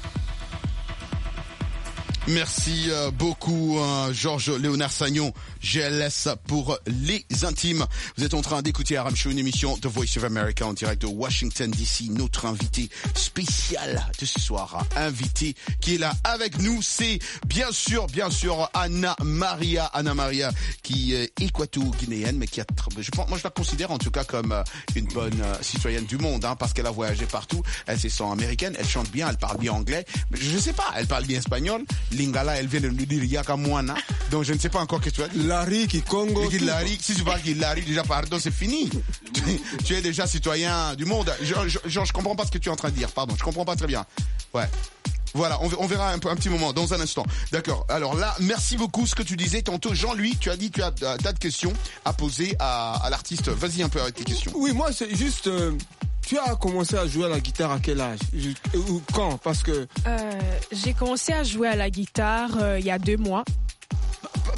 Merci euh, beaucoup euh, Georges Léonard Sagnon, G L S pour les intimes. Vous êtes en train d'écouter R M Show, une émission The Voice of America en direct de Washington D C. Notre invité spécial de ce soir, invité qui est là avec nous, c'est bien sûr, bien sûr Anna Maria, Anna Maria qui est équato-guinéenne, mais qui a, je pense, moi je la considère en tout cas comme euh, une bonne euh, citoyenne du monde, hein, parce qu'elle a voyagé partout. Elle se sent américaine, elle chante bien, elle parle bien anglais, mais je sais pas, elle parle bien espagnol. Lingala, elle vient de nous dire Yaka Moana. Donc je ne sais pas encore qu'est-ce que tu as. Larry, qui Congo. Larry, si tu parles de Larry, déjà pardon, c'est fini. tu, tu es déjà citoyen du monde. Je, je, je, je comprends pas ce que tu es en train de dire. Pardon, je comprends pas très bien. Ouais. Voilà, on, on verra un, peu, un petit moment, dans un instant. D'accord. Alors là, merci beaucoup. Ce que tu disais tantôt, Jean-Louis, tu as dit que tu as tas de questions à poser à, à l'artiste. Vas-y un peu avec tes questions. Oui, moi, c'est juste... Euh... Tu as commencé à jouer à la guitare à quel âge? Ou quand? Parce que... Euh, j'ai commencé à jouer à la guitare euh, il y a deux mois.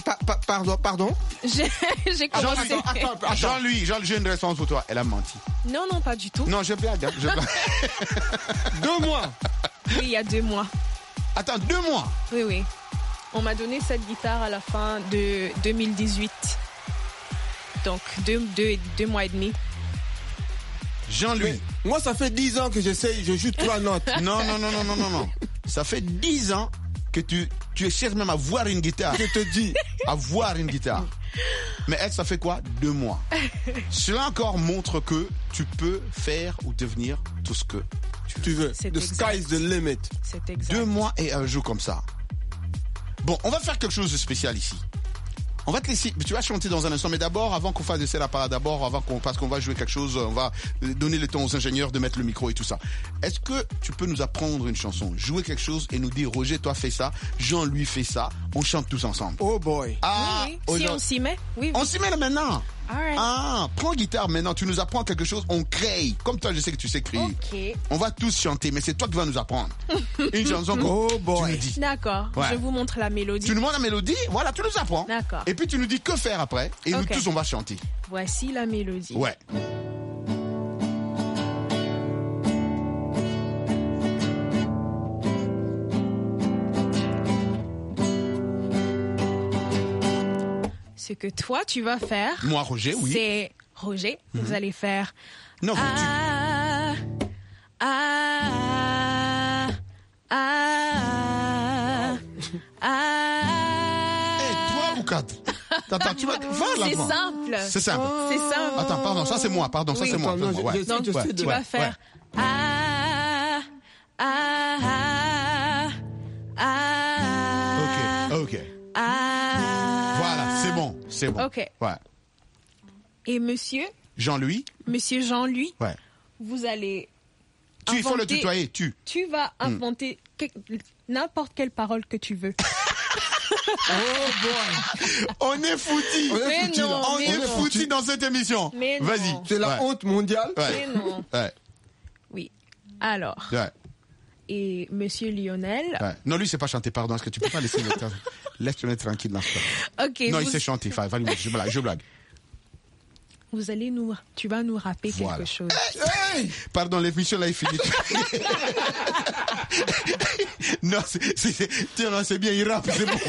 Pa- pa- pardon, pardon. J'ai j'ai commencé. Attends, attends, attends. Jean-Louis, Jean, j'ai une réponse pour toi. Elle a menti. Non, non, pas du tout. Non, je blague. Hein, je blague. Deux mois. Oui, il y a deux mois. Attends, deux mois. Oui, oui. On m'a donné cette guitare à la fin de deux mille dix-huit. Donc, deux, deux, deux mois et demi. Jean-Louis. Mais moi, ça fait dix ans que j'essaye, je joue trois notes. Non, non, non, non, non, non, non. Ça fait dix ans que tu, tu cherches même à voir une guitare. Je te dis. À voir une guitare. Mais elle, ça fait quoi? Deux mois. Cela encore montre que tu peux faire ou devenir tout ce que tu veux. Tu veux. C'est The exact. sky is the limit. C'est exact. Deux mois et un jour comme ça. Bon, on va faire quelque chose de spécial ici. On va te laisser, tu vas chanter dans un instant, mais d'abord, avant qu'on fasse l'essai la parade, d'abord, avant qu'on, parce qu'on va jouer quelque chose, on va donner le temps aux ingénieurs de mettre le micro et tout ça. Est-ce que tu peux nous apprendre une chanson, jouer quelque chose et nous dire, Roger, toi fais ça, Jean-Louis fait ça, on chante tous ensemble. Oh boy. Ah, Oui, oui. Si on s'y met, oui. on s'y met là maintenant. All right. Ah, prends guitare maintenant, tu nous apprends quelque chose, on crée. Comme toi, je sais que tu sais créer. Ok. On va tous chanter, mais c'est toi qui vas nous apprendre. Une chanson que Oh tu boy. nous dis. D'accord. Ouais. Je vous montre la mélodie. Tu nous montres la mélodie, voilà, tu nous apprends. D'accord. Et puis tu nous dis que faire après, et nous Ok. tous on va chanter. Voici la mélodie. Ouais. Ce que toi, tu vas faire. Moi, Roger, oui. C'est Roger. Vous allez faire. Non, vous, tu- Ah, ah, ah, ah. Eh, toi ou quatre? Attends, tu vas faire là. C'est simple. C'est simple. C'est simple. Attends, pardon, ça c'est moi, pardon, ça Oui. c'est moi. Attends, non, c'est moi, je- ouais. je- Donc, je sais tu de- vas ouais, faire. Ah, ah, ah, ah. Ok, ok. Ah. Voilà, c'est bon, c'est bon. Ok. Ouais. Et monsieur, Jean-Louis, monsieur Jean-Louis, ouais. vous allez. Tu, il faut le inventer- tutoyer, tu. Tu vas inventer que- n'importe quelle parole que tu veux. Oh boy. On est foutis. On est Mais foutus, non, là. On mais est non. foutis dans cette émission. Mais non. Vas-y. C'est la Ouais. honte mondiale. Ouais. Mais non. Ouais. Oui. Alors, Ouais. et monsieur Lionel. Ouais. Non, lui, c'est pas chanter, pardon. Est-ce que tu peux pas laisser le temps? Laisse-le tranquille dans ce temps. Ok. Non, vous, il sait chanter. Enfin, vas-y, je blague, je blague. vous allez nous, tu vas nous rapper Voilà. quelque chose. Hey, pardon, l'émission là est finie. Non, c'est, c'est, c'est, tiens, non, c'est bien, il rappe, c'est bon.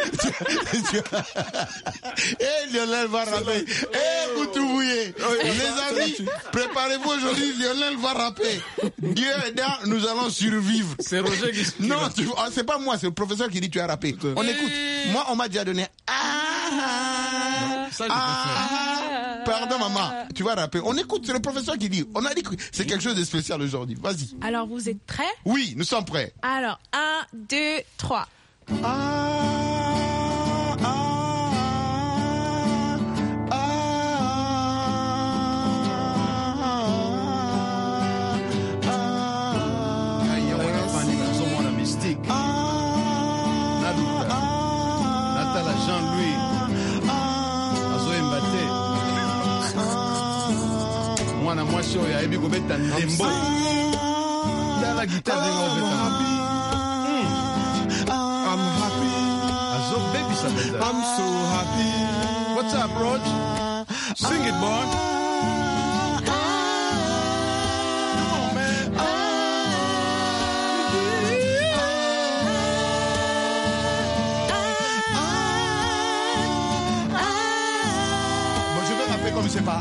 Eh, Lionel va rapper. Eh, Boutououye. Les amis, préparez-vous aujourd'hui, Lionel va rapper. Dieu aidant, nous allons survivre. C'est Roger qui Non, tu, ah, c'est pas moi, c'est le professeur qui dit tu as rappé. On écoute. Moi, on m'a déjà donné. Ah, Ça, je peux ah, pardon, maman. Tu vas rapper. On écoute, c'est le professeur qui dit. On a dit que c'est quelque chose de spécial aujourd'hui. Vas-y. Alors, vous êtes prêts? Oui, nous sommes prêts. Alors, un, deux, trois. Natala Jean-Louis azoyemba te mwana mwasi oyo ayebi kobeta ndembo tala gitare ndenge obeta I'm happy. azobebisa mpenza. I'm so happy. What's up, Rog? Sing it, boy. Come on, man. Bon, je vais rapper comme c'est pas.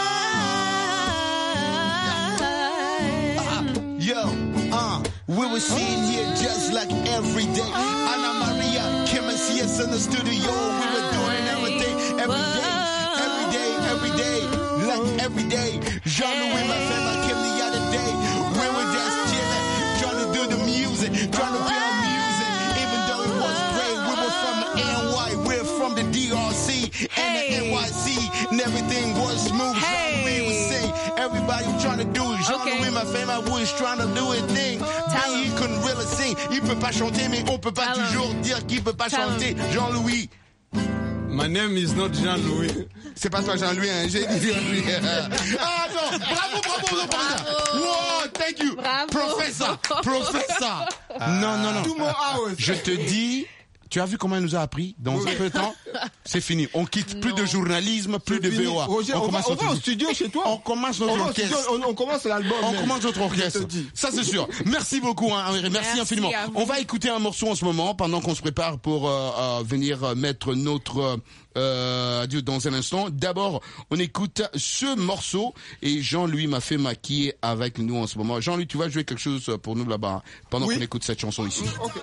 Yo, uh, we were sitting here just like every day. Anna Maria, Kim and C S in the studio. We were doing everything every day, every day, every day, like every day. Jean-Louis, my friend, I came the other day. We were just chilling, trying to do the music, trying to build music. Even though it was great, we were from the N Y, we're from the D R C and the N Y C, and everything was smooth. Jean-Louis would sing, everybody was trying to do it. Jean-Louis, my friend, I was trying to do his thing. Then he couldn't really sing. Il peut pas chanter, mais on peut pas Tell him. toujours dire qu'il peut pas Tell chanter. Jean-Louis. My name is not Jean-Louis. C'est pas toi Jean-Louis, hein. J'ai dit Jean-Louis. Ah non, bravo, bravo, bravo, bravo. Wow, thank you. Bravo. Professeur, professeur. Non, non, non. Two more hours. Je te dis, Tu as vu comment elle nous a appris dans un peu de temps? C'est fini. On quitte plus de journalisme, plus de V O A. Roger, on, on, va, on va au studio chez toi. On commence notre on orchestre. Studio, on, on commence l'album. On même. commence notre orchestre. Ça c'est sûr. Merci beaucoup, hein, merci, merci infiniment. On va écouter un morceau en ce moment pendant qu'on se prépare pour euh, euh, venir mettre notre euh, adieu dans un instant. D'abord, on écoute ce morceau et Jean-Louis m'a fait maquiller avec nous en ce moment. Jean-Louis, tu vas jouer quelque chose pour nous là-bas pendant oui. qu'on écoute cette chanson ici. Okay.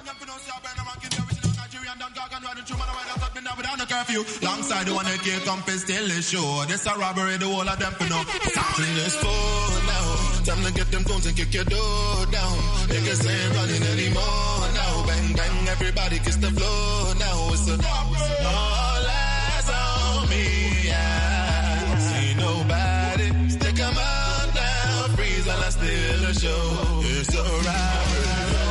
Alongside the one that can't come still is sure. This a robbery, the whole of them for now. Starting this phone now. Time to get them phones and kick your door down. Niggas ain't running anymore now. Bang, bang, everybody kiss the floor now. It's a all eyes on me, yeah. See nobody. Stick 'em up down. Freeze while I steal the show. It's a robbery.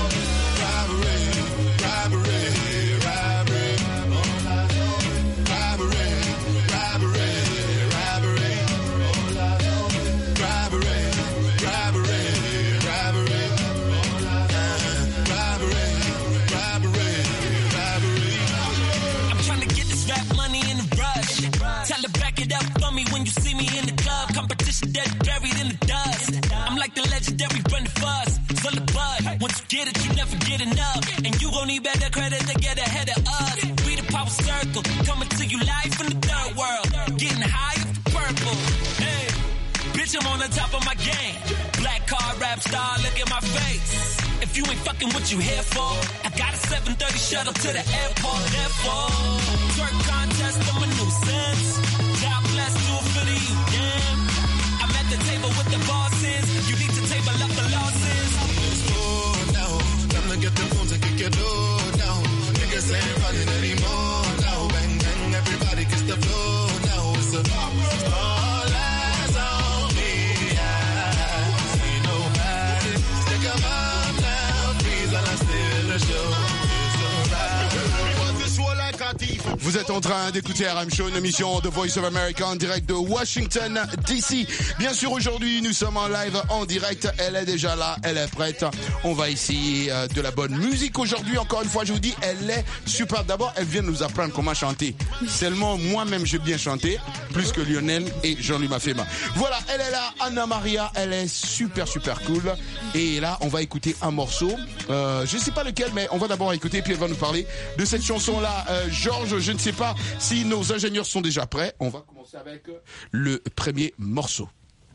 When you see me in the club, competition dead buried in the dust. I'm like the legendary Brenda Fuss, it's on the bud. Once you get it, you never get enough. And you gon' need better credit to get ahead of us. We the power circle, coming to you live from the third world. Getting high off the purple. Hey, bitch, I'm on the top of my game. Black card rap star, look at my face. If you ain't fucking what you here for, I got a seven thirty shuttle to the airport. Therefore, twerk contest, I'm a nuisance. God bless, do it for the youth, yeah. I'm at the table with the bosses. You need to table up the losses. Slow down, time to get the phones and kick your door down. Niggas ain't running anymore now. Bang, bang, everybody kiss the floor now. It's a all eyes on me, yeah. See nobody, stick 'em up now. Freeze while I steal the show. It's alright. Vous êtes en train d'écouter R M Show, une émission de Voice of America en direct de Washington D C. Bien sûr, aujourd'hui, nous sommes en live, en direct. Elle est déjà là, elle est prête. On va essayer euh, de la bonne musique aujourd'hui. Encore une fois, je vous dis, elle est super. D'abord, elle vient nous apprendre comment chanter. Seulement, moi-même, j'ai bien chanté, plus que Lionel et Jean-Louis Mafema. Voilà, elle est là, Anna Maria. Elle est super, super cool. Et là, on va écouter un morceau. Euh, je ne sais pas lequel, mais on va d'abord écouter, puis elle va nous parler de cette chanson-là. Euh, Georges, je ne sais pas si nos ingénieurs sont déjà prêts. On va commencer avec le premier morceau.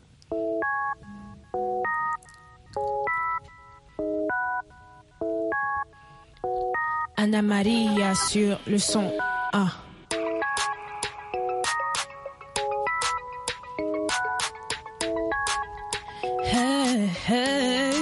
Anna Maria sur le son A. Hey, hey.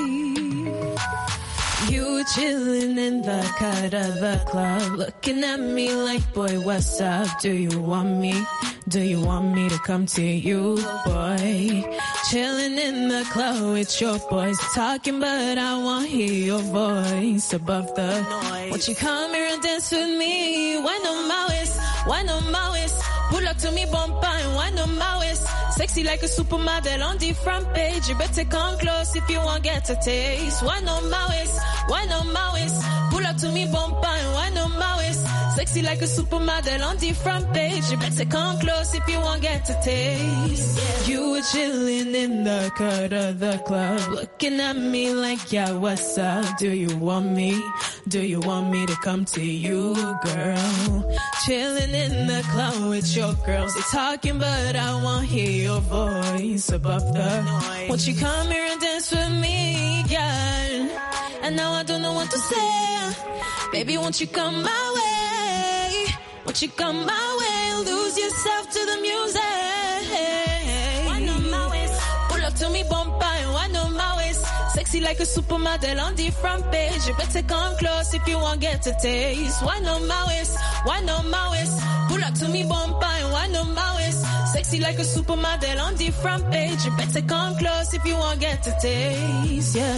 You chillin' in the cut of the club, looking at me like, boy, what's up? Do you want me? Do you want me to come to you, boy? Chillin' in the club with your boys, talking, but I won't hear your voice above the noise. Won't you come here and dance with me? Why no my waist? Why no my waist? Pull up to me bumper and why no my waist? Sexy like a supermodel on the front page. You better come close if you want get a taste. Why no my waist? Why no my waist? Pull up to me bumper and why no my waist? Sexy like a supermodel on the front page. You better come close if you want get a taste. You were chilling in the cut of the club, looking at me like, yeah, what's up? Do you want me? Do you want me to come to you, girl? Chilling in the club with your girls. They talking, but I won't hear your voice above the noise. Won't you come here and dance with me, girl? And now I don't know what to say. Baby, won't you come my way? Won't you come my way? Lose yourself to the music. Why not my waist? Pull up to me bumper and why not my waist? Sexy like a supermodel on the front page. You better come close if you want get a taste. Why not my waist? Why not my waist? Pull up to me bumper and why not my waist? Sexy like a supermodel on the front page. You better come close if you want get a taste. Yeah.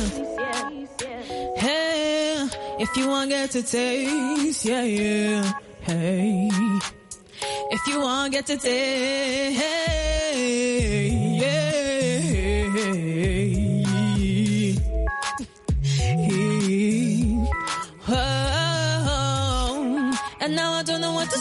Hey, if you want get a taste. Yeah, yeah. Hey, if you want get a taste. Hey, yeah. Oh,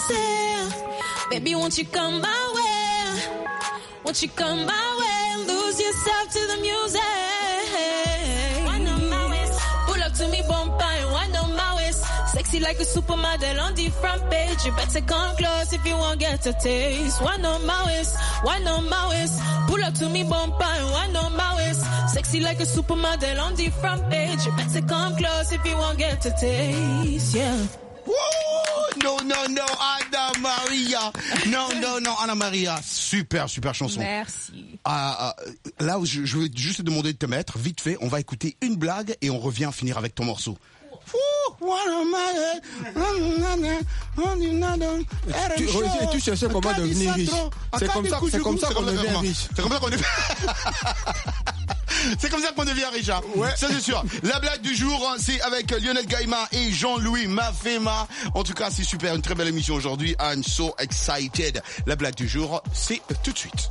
music. Baby, won't you come my way? Won't you come my way and lose yourself to the music? Wind on my waist, pull up to me bumper and wind on my waist. Sexy like a supermodel on the front page. You better come close if you won't get a taste. Wind on my waist, wind on my waist. Pull up to me bumper and wind on my waist. Sexy like a supermodel on the front page. You better come close if you won't get a taste. Yeah. Woo! Non, non, non, Anna Maria. Non, non, non, Anna Maria. Super, super chanson. Merci. Ah, ah, là, je, je veux juste te demander de te mettre, vite fait, on va écouter une blague et on revient finir avec ton morceau. Tu, et tu cherchais comment devenir riche. C'est comme ça, c'est comme ça qu'on devient riche. C'est comme ça qu'on devient C'est comme ça qu'on devient riche, hein. Ouais. Ça c'est sûr. La blague du jour, c'est avec Lionel Gaïma et Jean-Louis Mafema. En tout cas, c'est super, une très belle émission aujourd'hui. I'm so excited. La blague du jour, c'est tout de suite.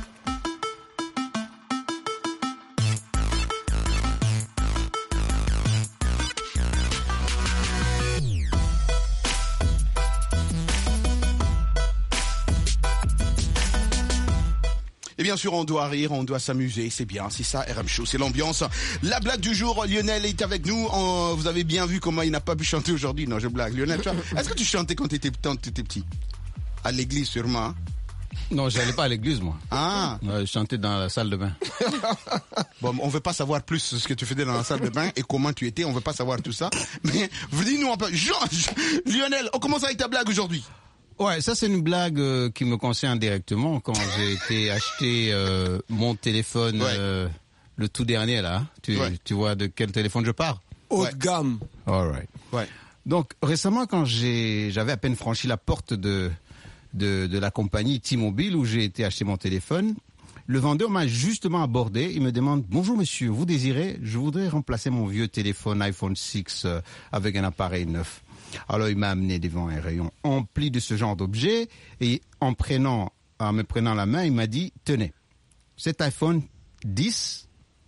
Et bien sûr, on doit rire, on doit s'amuser, c'est bien, c'est ça, R M Show, c'est l'ambiance. La blague du jour, Lionel est avec nous. En, vous avez bien vu comment il n'a pas pu chanter aujourd'hui. Non, je blague. Lionel, est-ce que tu chantais quand tu étais, étais petit? À l'église, sûrement, hein? Non, j'allais pas à l'église, moi. Ah. Euh, je chantais dans la salle de bain. Bon, on veut pas savoir plus ce que tu faisais dans la salle de bain et comment tu étais, on veut pas savoir tout ça. Mais, dis-nous un peu. Jean, Lionel, on commence avec ta blague aujourd'hui. Ouais, ça c'est une blague euh, qui me concerne directement quand j'ai été acheter euh, mon téléphone, ouais. euh, le tout dernier là. Tu, ouais. tu vois de quel téléphone je parle? Haut ouais. de gamme. All right. Ouais. Donc récemment quand j'ai, j'avais à peine franchi la porte de de, de la compagnie T-Mobile où j'ai été acheter mon téléphone, le vendeur m'a justement abordé. Il me demande: bonjour monsieur, vous désirez? Je voudrais remplacer mon vieux téléphone iPhone six euh, avec un appareil neuf. Alors il m'a amené devant un rayon empli de ce genre d'objets et en prenant, en me prenant la main, il m'a dit: tenez, cet iPhone dix,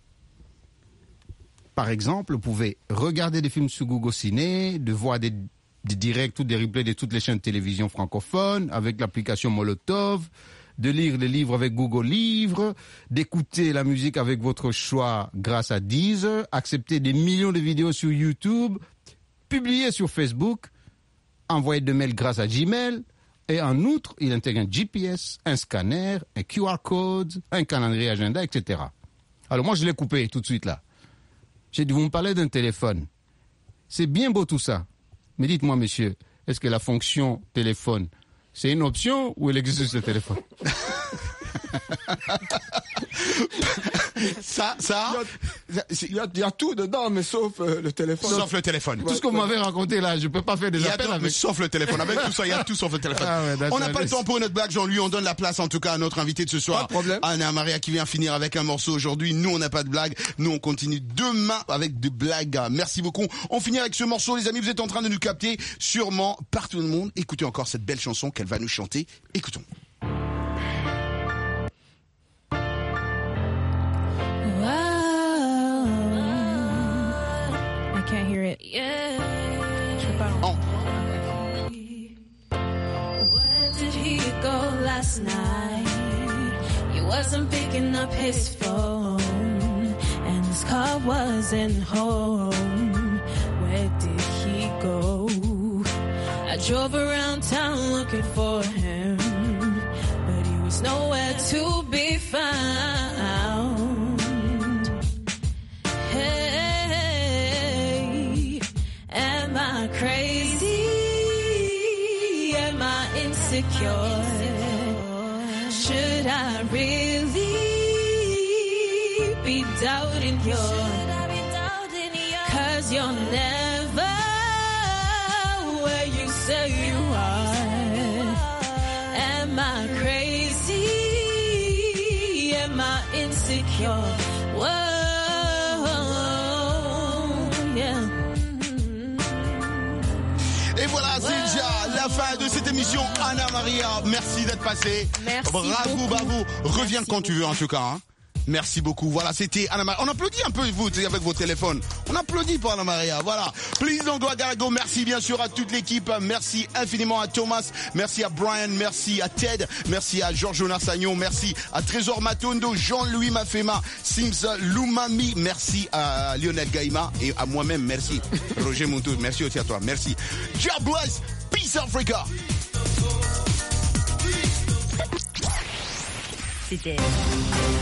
par exemple, vous pouvez regarder des films sur Google Ciné, de voir des, des directs ou des replays de toutes les chaînes de télévision francophones avec l'application Molotov, de lire les livres avec Google Livres, d'écouter la musique avec votre choix grâce à Deezer, accepter des millions de vidéos sur YouTube, publié sur Facebook, envoyé de mails grâce à Gmail, et en outre, il intègre un G P S, un scanner, un Q R code, un calendrier agenda, et cetera. Alors moi, je l'ai coupé tout de suite là. J'ai dit: vous me parlez d'un téléphone. C'est bien beau tout ça. Mais dites-moi, monsieur, est-ce que la fonction téléphone, c'est une option ou elle existe sur le téléphone? Ça, ça, il y, a, il y a tout dedans, mais sauf euh, le téléphone. Sauf le téléphone. Tout ce que vous m'avez raconté là, je peux pas faire des appels tout, avec. Sauf le téléphone. Avec tout ça, il y a tout sauf le téléphone. Ah ouais, on n'a pas le temps pour notre blague, Jean-Louis. On donne la place en tout cas à notre invité de ce soir. Pas de problème. Anna Maria qui vient finir avec un morceau aujourd'hui. Nous, on n'a pas de blague. Nous, on continue demain avec des blagues. Merci beaucoup. On finit avec ce morceau, les amis. Vous êtes en train de nous capter sûrement partout dans le monde. Écoutez encore cette belle chanson qu'elle va nous chanter. Écoutons. Can't hear it. Yeah. Oh. Where did he go last night? He wasn't picking up his phone, and his car wasn't home. Where did he go? I drove around town looking for him, but he was nowhere to be found. Am I crazy? Am I insecure? Should I really be doubting you? 'Cause you're never where you say you are. Am I crazy? Am I insecure? Whoa, yeah. Et voilà, c'est déjà la fin de cette émission. Anna Maria, merci d'être passée. Merci Bravo, beaucoup. bravo. Reviens Merci quand tu veux en tout cas. Hein. Merci beaucoup. Voilà, c'était Anna Maria. On applaudit un peu, vous, avec vos téléphones. On applaudit pour Anna Maria. Voilà. Please don't go à go. Merci bien sûr à toute l'équipe. Merci infiniment à Thomas. Merci à Brian. Merci à Ted. Merci à Georges Jonas Sagnon. Merci à Trésor Matondo, Jean-Louis Mafema, Sims Lumami. Merci à Lionel Gaïma et à moi-même. Merci. Roger Montou. Merci aussi à toi. Merci. God bless. Peace Africa. C'était